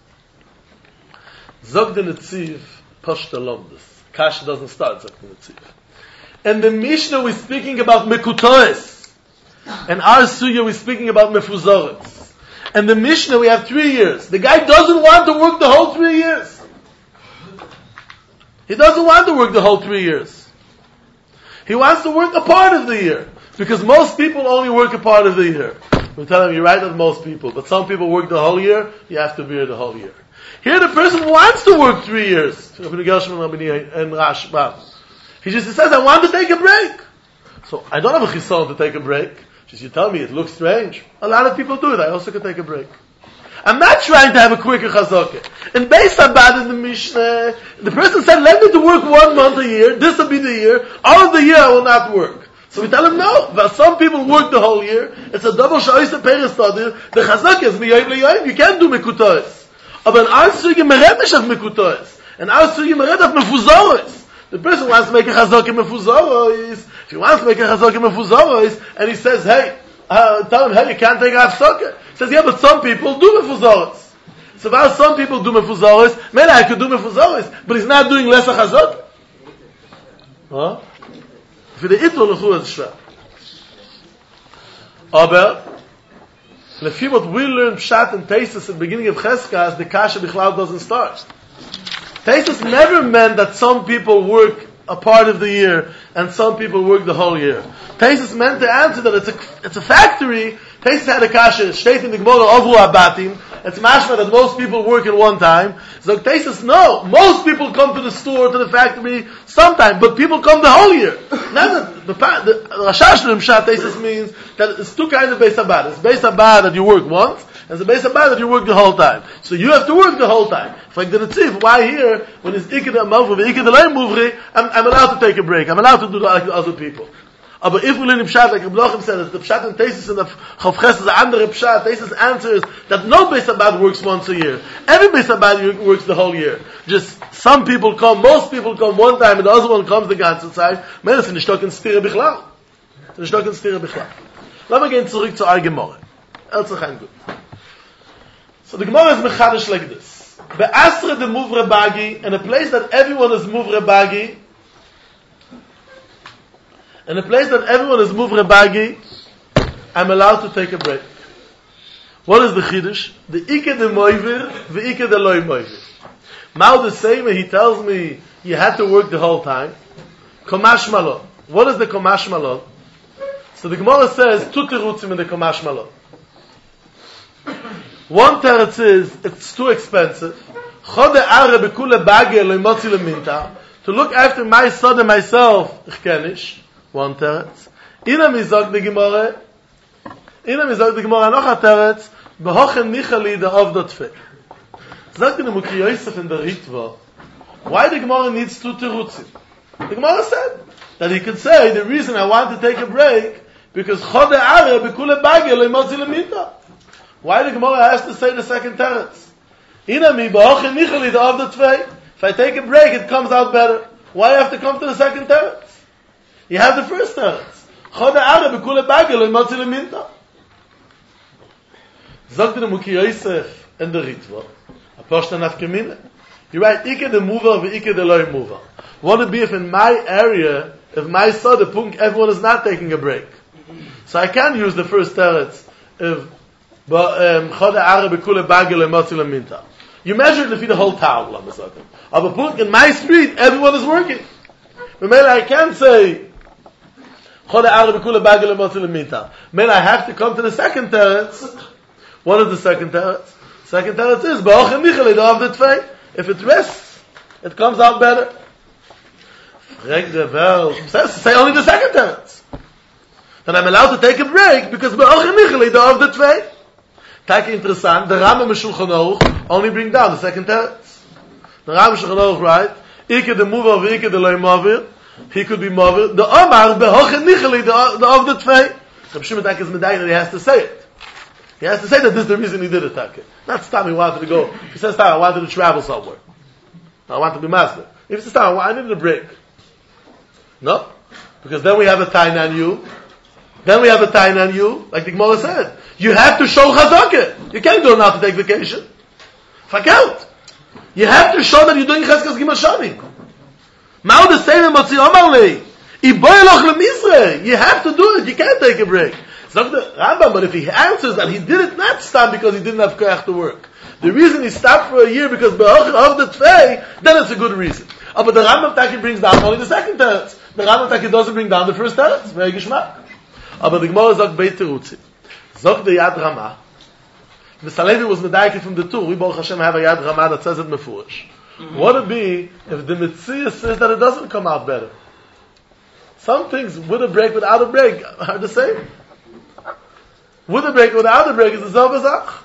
Zog the Netziv, Pashta Lomdes. Kasha doesn't start, Zog the Netziv. And the Mishnah we're speaking about Mekutoes. And our Suya we're speaking about Mefuzorets. And the Mishnah we have three years. The guy doesn't want to work the whole three years. He doesn't want to work the whole three years. He wants to work a part of the year. Because most people only work a part of the year. We tell him, you're right with most people. But some people work the whole year. You have to be here the whole year. Here the person wants to work three years. He just says, I want to take a break. So I don't have a chison to take a break. Just you tell me it looks strange. A lot of people do it. I also can take a break. I'm not trying to have a quicker chazakah. In Beis Abad in the Mishnah, the person said, let me to work one month a year. This will be the year. All of the year I will not work. So we tell him no. But some people work the whole year. It's a double sha'isa peristadir. The chazakah is miyoyim liyoyim. You can't do mekutoes. Aber in our sugi meret nicht auf mekutoes. In our sugi meret auf mefuzores. The person wants to make a chazakah mefuzores. If he wants to make a chazakah mefuzores, and he says, hey, uh, tell him, hey, you can't take a chazakah. He says, yeah, but some people do mefuzores. So while some people do mefuzores, maybe I could do mefuzores, but he's not doing less a chazakah. Huh? For the itol lechu is schwer. Aber, lefi what we learn pshat and Teisus at the beginning of Cheskas, the kasha bichlal doesn't start. Teisus never meant that some people work a part of the year and some people work the whole year. Teisus meant to answer that it's a it's a factory. Teisus had a kasha, state in the Gemara Ovu Abatim. It's mashma that most people work at one time. So Teisus, no, most people come to the store, to the factory sometime, but people come the whole year. Now the the Rashash Rimshat Teisus means that it's two kinds of Beis Abad. It's Beis Abad that you work once, and it's a Beis Abad that you work the whole time. So you have to work the whole time. Like the Netziv, why here, when it's Iked Amavri, Iked Alay Muvri, I'm, I'm allowed to take a break. I'm allowed to do like the other people. But if we learn in Pshat, like Rabbi said, that the Pshat and Teisus and the Chavches is a andere Pshat, Teisus answers that no Beis Abad works once a year. Every Beis Abad works the whole year. Just some people come, most people come one time, and the other one comes the ganze Zeit. Man, es ist nicht doch in Stire Bichlal. Es ist nicht doch in Stire Bichlal. Lass mal gehen zurück zu our Gemara. So the Gemara is mechadish like this. Be'asre de Muvre Bagi, in a place that everyone is Muvre Bagi, in a place that everyone is Muvre Bagi, I'm allowed to take a break. What is the Chiddush? The Ike de Moivir, the Ike de Loi Moivir. Now the same, he tells me you have to work the whole time. Komash Malon. What is the Komash Malon? So the Gemara says, two terutzim in the Komash Malon. One teretz is, it's too expensive. Chode Are Bekule Bagi Eloi Motzi Leminta. To look after my son and myself, ich kenish. One teretz. Ina mizog the Gemara. Ina mizog the Gemara noch a teretz. Behochen Nichali the of the Tfei. Sagt in the Muki Yosef in the Ritva, why the Gemara needs two terutzim? The Gemara said that he could say the reason I want to take a break because Chode Are Bekule Bagel Lemotzi Lemita. Why the Gemara has to say the second teretz? Inami Behochen Nichali the of the Tfei. If I take a break, it comes out better. Why do I have to come to the second teretz? You have the first teretz. Chode Are Bekule Bagel Lemotzi Lemita. Sagt in the Muki Yosef and the Ritva, a Poshta Nafkemine. You write, Ike the mover, Ike the loy mover. What would be if in my area, if my Soda Punk, everyone is not taking a break? So I can use the first teretz if Chode Are Bekule Bagel Lemotzi Lemita. You measure it if the whole town, let me say. Of a Punk, in my street, everyone is working. Maybe I can't say Chode Are Bekule Bagel Lemotzi Lemita. Maybe I have to come to the second teretz. What is the second teretz? Second teretz is Behochen Nichali the of the Tfei. If it rests, it comes out better. Say only the second teretz. Then I'm allowed to take a break because Behochen Nichali the of the Tfei. Take interessant. The Rambam Shulchan Aruch only bring down the second teretz. The Rambam Shulchan Aruch right? Ike the mover, Ike the loy mavir. He could be mavir. The Omar Behochen Nichali the of the Tfei. Reb Shimon Tak is medayik that he has to say it. He has to say that this is the reason he did it, Taka. Not Stam he wanted to go. He says, Stam, I wanted to travel somewhere. I want to be master. If he says, Stam, I needed a break. No? Because then we have a time on you. Then we have a time on you, like the Gemara said. You have to show chazakah. You can't go now to take vacation. Fuck out. You have to show that you're doing cheskas gimashani. Mao the same in Motzi Omarlei. Iboyloch lemisre. You have to do it. You can't take a break. It's not the Rambam, but if he answers that he did it not stop because he didn't have koach to work. The reason he stopped for a year because Behochen of the Tfei, then it's a good reason. Oh, but the Rambam Taki brings down only the second teretz. The Rambam Taki doesn't bring down the first teretz. Very geschmack. Oh, but the Gemara sagt Beit Terutzi. Sagt the Yad Ramah. The Salevi was medayik from the two. We Baruch Hashem have a Yad Ramah that says it mefurish. Mm-hmm. What would it be if the Metziah says that it doesn't come out better? Some things with a break, without a break, are the same. With a break, without a break, is the selbe Zach.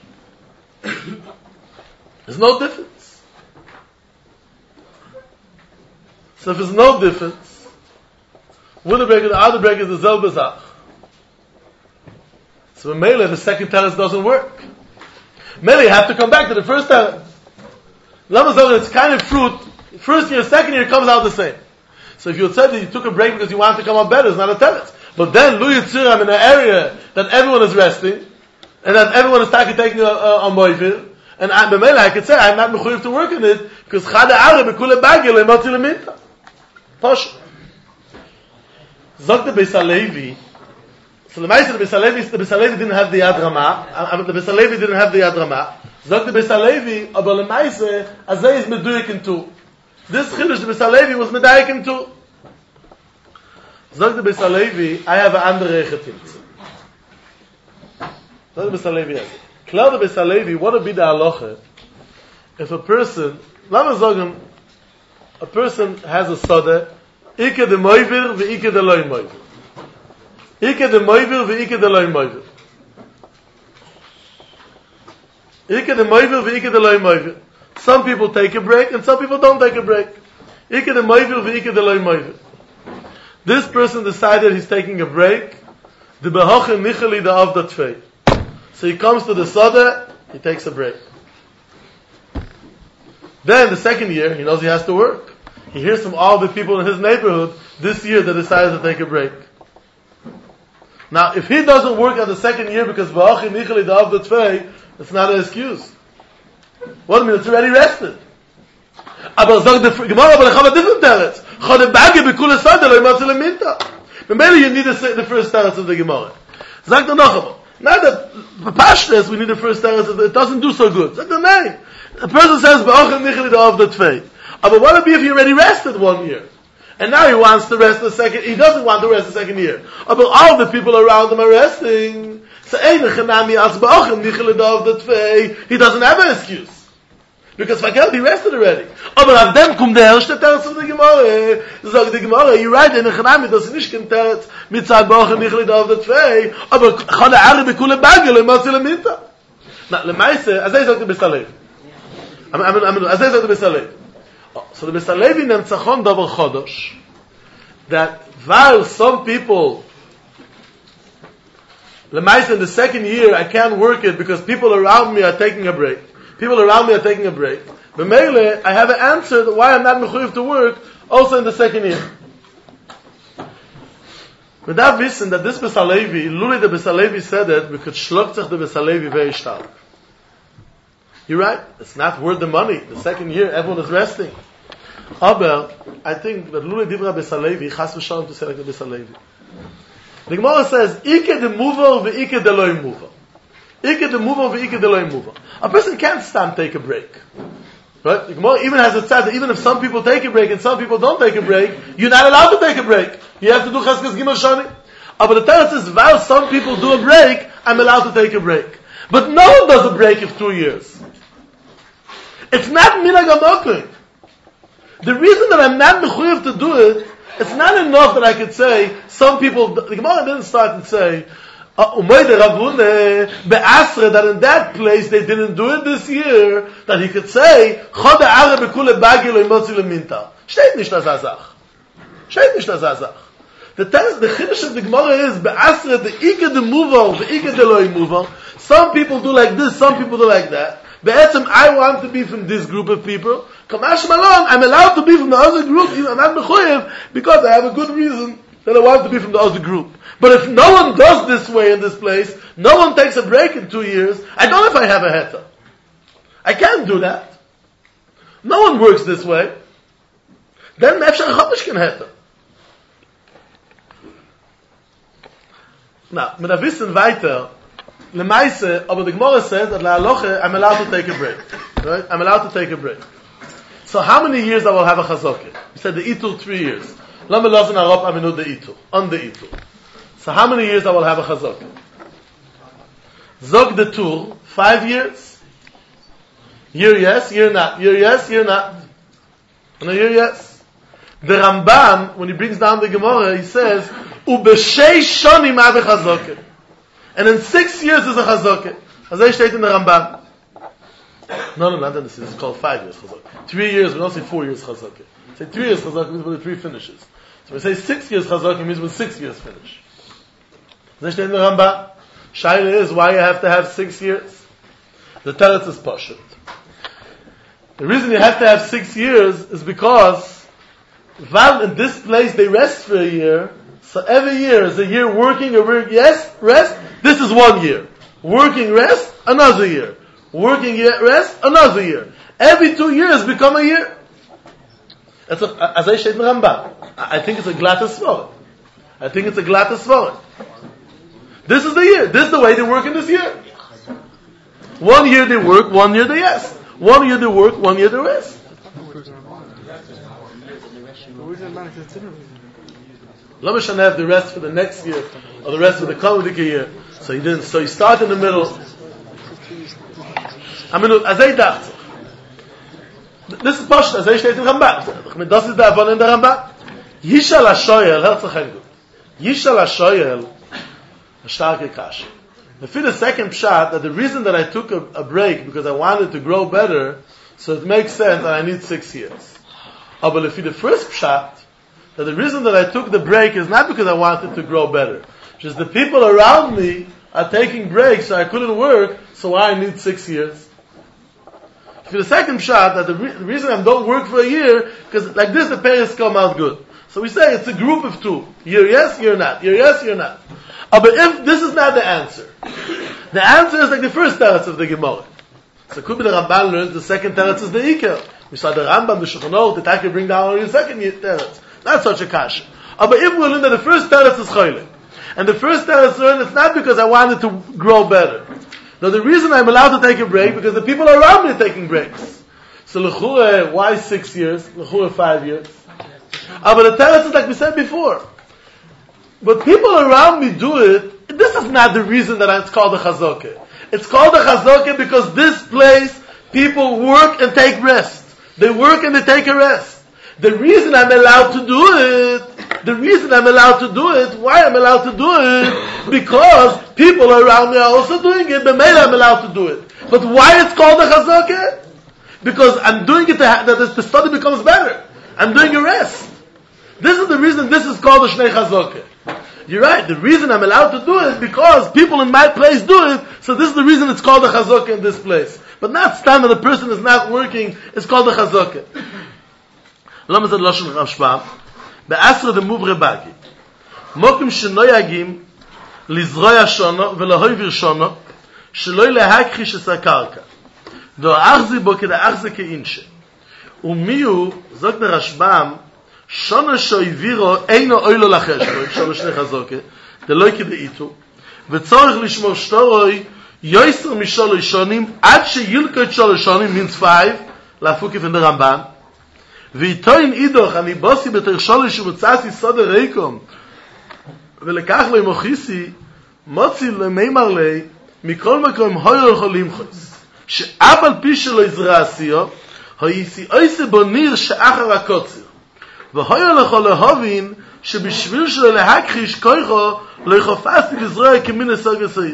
There's no difference. So if there's no difference, with a break, without a break, is the selbe Zach. So in Mele, the second teretz doesn't work. Mele, you have to come back to the first teretz. Lama says it's kind of fruit. First year, second year, it comes out the same. So if you had said that you took a break because you wanted to come out better, it's not a teretz. But then, Lu Yitziram in an area that everyone is resting, and that everyone is taking a, a, a moivir, and I, B'mela, I could say, I'm not mechuyev to work in it, because Chade Are Bekule Bagel Lemotzi Lemita. Posh. Zog the Beis HaLevi, so the Meister, the Beis HaLevi, the Beis HaLevi didn't have the Yad Ramah, the Beis HaLevi didn't have the Yad Ramah. Zog the Beis HaLevi, aber the Meister, Azay is meduyik in two. This Chiddush, the Beis HaLevi was medayik in two. Sagt der Beis HaLevi, I have an andere Rechetimtze. Sagt der Beis HaLevi, klar der Beis HaLevi, what would be the halacha if a person, let me say, a person has a soda, Ike de moivir, ve Ike de loy moivir. Ike de moivir, ve Ike de loy moivir. Ike de moivir, ve Ike de loy moivir. Some people take a break, and some people don't take a break. Ike de moivir, ve Ike de loy moivir. This person decided he's taking a break. The Behochen Nichali the of the Tfei. So he comes to the Soda, he takes a break. Then the second year, he knows he has to work. He hears from all the people in his neighborhood this year that decided to take a break. Now, if he doesn't work at the second year because Behochen Nichali the of the Tfei, it's not an excuse. What do you mean? It's already rested. Aber sagt der Gemara, aber ich habe a different teretz. Chode Bagel Bekule Soda Lemotzi Lemita. Maybe you need to say the first teretz of the Gemara. Sagt er noch einmal. Now that Pashtas, we need the first teretz of the, it doesn't do so good. Sagt er, nein. The person says, Behochen Nichali of the Tfei. But what if he already rested one year? And now he wants to rest the second, he doesn't want to rest the second year. But all the people around him are resting. So, he doesn't have an excuse. Because Fakelt, he rested already. Aber auf dem kommt der erste Teretz von der Gemara. Sagt die Gemara, you're right, in der Chanami, das ist nicht kein Teretz, mit zwei Wochen nicht auf der Zwei, aber Chode Are Bekule Bagel, Lemotzi Lemita. Now, lemaise, as I said to Bisalev. I mean, I mean, I mean, as I said to Bisalev. So the Bisalevi nemtzachon davar chodosh, that while some people, lemaise, in the second year, I can't work it because people around me are taking a break. People around me are taking a break. But Mele, I have an answer to why I'm not mechuyev to work, also in the second year. Without wissen that this Bisalevi, Luli the Bisalevi said it, because shlokt sich the Bisalevi very stark. You're right, it's not worth the money. The second year, everyone is resting. Aber, I think that Luli Divra Bisalevi, chas v'shalom to say like the Bisalevi. The Gemara says, Ike de mover ve'ike de loy mover. Ike de mover ve'ike de loy mover. A person can't stand take a break. Right? The Gemara even has it said that even if some people take a break and some people don't take a break, you're not allowed to take a break. You have to do Cheskes Gimel Shani. But the Torah says, while some people do a break, I'm allowed to take a break. But no one does a break of two years. It's not minhag hamokim. The reason that I'm not mechuyev to do it, it's not enough that I could say, some people, the Gemara didn't start and say, Umayde Rabune, be'asre, that in that place they didn't do it this year, that he could say, Chode are bekule bagi lo imotzi leminta. Steht nicht das Azach. Steht nicht das Azach. The test, the chiddush of the Gemara is, be'asre, the ike de muvar, the ike de lo imuvar. Some people do like this, some people do like that. Be'etzem, I want to be from this group of people. Kamash malon, I'm allowed to be from the other group, I'm not mechuyev, because I have a good reason that I want to be from the other group. But if no one does this way in this place, no one takes a break in two years, I don't know if I have a heta. I can't do that. No one works this way. Then Efshar Chodesh can heta. Now, mit a wissen weiter, lemaise, aber the Gemara says that la halacha, I'm allowed to take a break. Right? I'm allowed to take a break. So how many years I will have a chazokah? We said the itul three years. Lama lazen arop aminu the itul, on the itul. So how many years I will have a chazokah? Zog the tur, five years. Year yes, year not. Year yes, year not. No, year yes. The Ramban, when he brings down the Gemara, he says, Ubeshei shonim ave chazokah. And in six years is a chazokah. As I state in the Ramban. No, no, not in this. It's called five years chazokah. Three years, we don't say four years chazokah. Say three years chazokah means when the three finishes. So we say six years chazokah means when six years finish. As I state in the Ramban. Shaila is why you have to have six years. The teretz is pashut. The reason you have to have six years is because while in this place they rest for a year, so every year is a year working, a work, yes, rest, this is one year. Working, rest, another year. Working, rest, another year. Every two years become a year. That's a, as I said in Ramban. I think it's a glatta svara. I think it's a glatta svara. This is the year. This is the way they work in this year. One year they work, one year they rest. One year they work, one year they rest. Let me have the rest for the next year, or the rest of the coming year. So you didn't. So you start in the middle. I mean, as I dacht. This is Pashut, as I state in Ramban. Das ist der Avon in der Ramban. Yishal HaShoyel, hört sich ein gut. Yishal HaShoyel, a starke kasha. The fifth the second pshat, that the reason that I took a, a break, because I wanted to grow better, so it makes sense that I need six years. Oh, but if the first pshat, that the reason that I took the break is not because I wanted to grow better. Just the people around me are taking breaks, so I couldn't work, so I need six years. For the second pshat, that the, re- the reason I don't work for a year, because like this the payers come out good. So we say it's a group of two. Year yes, year not. Year yes, year not. Oh, but if this is not the answer, the answer is like the first teretz of the Gemara. So could be the Ramban learns the second teretz is the Iker. We saw the Rambam, the Shulchan, the Taki bring down only the second teretz. Not such a kasha. Oh, but if we learn that the first teretz is choyle, and the first teretz learn it's not because I wanted to grow better. No, the reason I'm allowed to take a break because the people around me are taking breaks. So l'chure, why six years? L'chure, five years. Oh, but the teretz is like we said before. But people around me do it. This is not the reason that it's called a chazokah. It's called a chazokah because this place, people work and take rest. They work and they take a rest. The reason I'm allowed to do it, the reason I'm allowed to do it, why I'm allowed to do it, because people around me are also doing it, but maybe I'm allowed to do it. But why it's called a chazaka? Because I'm doing it to ha- that the study becomes better. I'm doing a rest. This is the reason this is called a shnei chazaka. You're right. The reason I'm allowed to do it is because people in my place do it. So this is the reason it's called a chazaka in this place. But not stand when the person is not working. It's called a chazaka. Lama zed lashon Rashbam. Be'asra de muvre bagi. Mokim shenoyagim lizroya shono v'lahoivir shono sheloi lehakrish es hakarka. Do'achzi bo keda achzi keinshe. Umiu, zog der Rashbam, shono shoiviro eino oilo lacheshboi, shono shnei chazoke, deloi kede itu, v'tzorich lishmor shtoroi, yoiser misholo shonim, ad sheyilko et sholo shonim, means five, lafukif in the Ramban, v'itoin idoch, ani bosi beter sholo shimutzasi sode reikom, v'lekach lo imochisi, motzi lo meimar lei, mikol makom hoyo cholim chos. שאף על פי שלא יזרע עשיו, היסי אויסי בו ניר שאחר הקוצר. והיו לך להבין שבשביל שלו להכחיש כויכו, לא יחופסי לזרוע כמין הסוג הסעיר.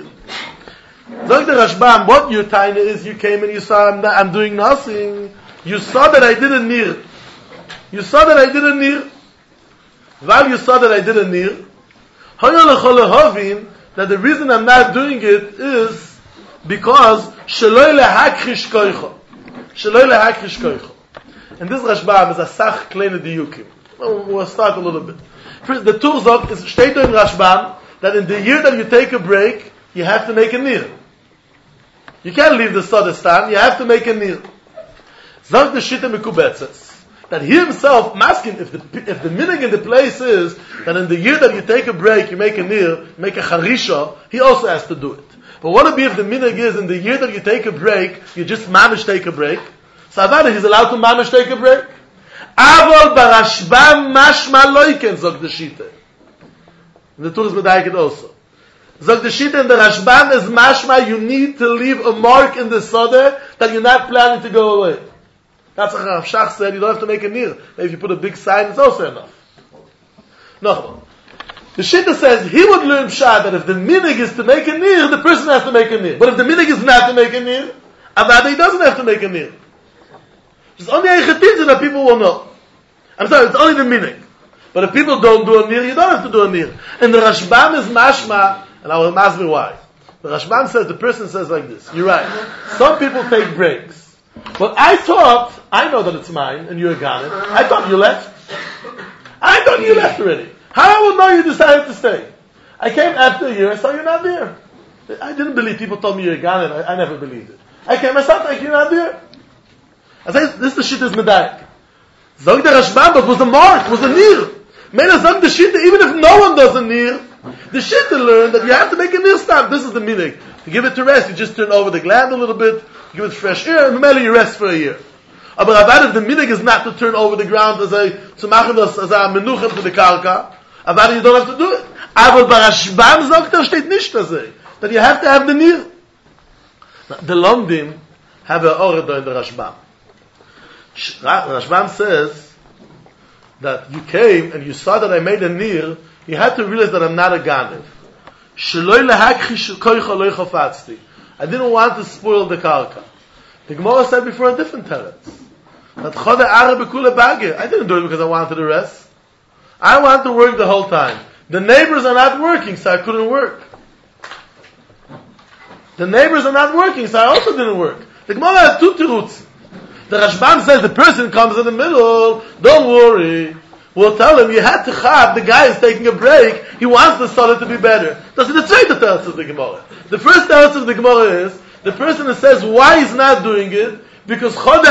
Doctor Rashbam, what your tiny is, you came and you saw I'm, I'm doing nothing. You saw that I did a nir. You saw that I did a nir. While you saw that I did a nir, היו לך להבין that the reason I'm not doing it is because sheloi lehakrish koicho. Sheloi lehakrish koicho. And this Rashbam is a sach kleine diyukim. We'll start a little bit. First, the Turzok is stated in Rashbam that in the year that you take a break, you have to make a nir. You can't leave the Sodestan, you have to make a nir. Zog the Shita Mekubetzes. That he himself masking if the if the meaning in the place is that in the year that you take a break, you make a nir, make a charisha, he also has to do it. But what would be if the minhag is in the year that you take a break, you just mamish take a break? So Avada, he's allowed to mamish take a break. Avol barashbam mashma loiken, zog the Shita. The Tur is medayik also. Zog the Shita and the Rashbam is mashma, you need to leave a mark in the Sodeh that you're not planning to go away. That's what Rav Shach said, you don't have to make a nir. Maybe if you put a big sign, it's also enough. No. The Shita says he would learn Pshat that if the minig is to make a nir, the person has to make a nir. But if the minig is not to make a nir, Avada, he doesn't have to make a nir. It's only a chetizah that people will know. I'm sorry, it's only the minig. But if people don't do a nir, you don't have to do a nir. And the Rashbam is mashma, and I will ask me why. The Rashbam says, the person says like this, you're right. Some people take breaks. But I thought, I know that it's mine, and you're a Ghanan. I thought you left. I thought you left already. How I would know you decided to stay? I came after a year, I saw you're not there. I didn't believe, people told me you're a Ghanan, I, I never believed it. I came, I saw like you're not there. I said, this is the Shittas Medaik. Zog the Rashbam, but was the mark, was the nir. Mela zog the Shitta, even if no one does a nir, the Shitta learned that you have to make a nir stamp. This is the minig. To give it to rest, you just turn over the gland a little bit, give it fresh air, and Mela you rest for a year. Aber Avada, the minig is not to turn over the ground as a, to machen das, as a menuchem to the karka. Avada, you don't have to do it. Aber Barashbam sagt, da steht nicht das, that you have to have the nir. The Lomdim have a order in the Rashbam. Rashbam says that you came and you saw that I made a nir, you had to realize that I'm not a Ganev. I didn't want to spoil the karka. The Gemara said before a different teretz. That I didn't do it because I wanted to rest. I wanted to work the whole time. The neighbors are not working, so I couldn't work. The neighbors are not working, so I also didn't work. The Gemara has two terutzim. The Rashbam says the person comes in the middle, don't worry. We'll tell him, you had to chab, the guy is taking a break, he wants the salah to be better. That's the second teretz of the Gemara. The first teretz of the Gemara is, the person that says why he's not doing it, because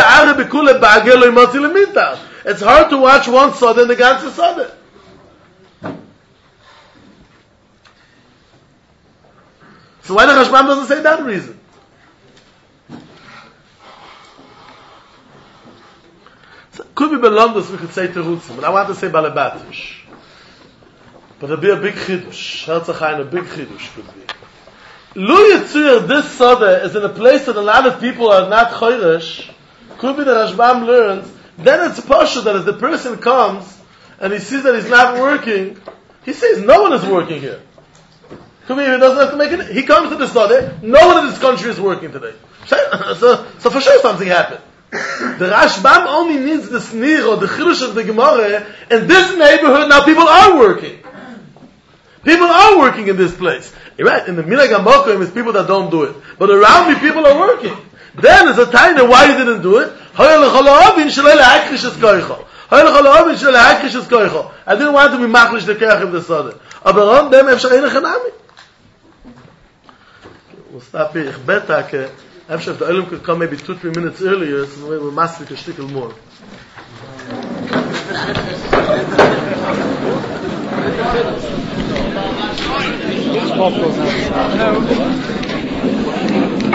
it's hard to watch one salah and the ganze salah. So why the Rashbam doesn't say that reason? Could be Belondos, we could say Terutzim, but I want to say Balabatish. But it'll be a big chidush. Herzachayin, a big chidush could be. Lu Yitzur, this Soda is in a place that a lot of people are not choresh. Could be that Rashbam learns. Then it's Pasha that as the person comes and he sees that he's not working, he says, no one is working here. Could be he doesn't have to make it. He comes to the Soda, no one in this country is working today. So, so for sure something happened. The Rashbam only needs the snir or the chidush of the Gemara. In this neighborhood, now people are working. People are working in this place. You're right, in the Minhag HaMokim, it's people that don't do it. But around me, people are working. Then there's a time that why you didn't do it. I didn't want to be machlish the kerach of the Sada. Aber on them, אפשר אין החנמי. We'll stop here. Ich bete, after if the Olam could come maybe two, three minutes earlier, so we will master a shtickle more. No.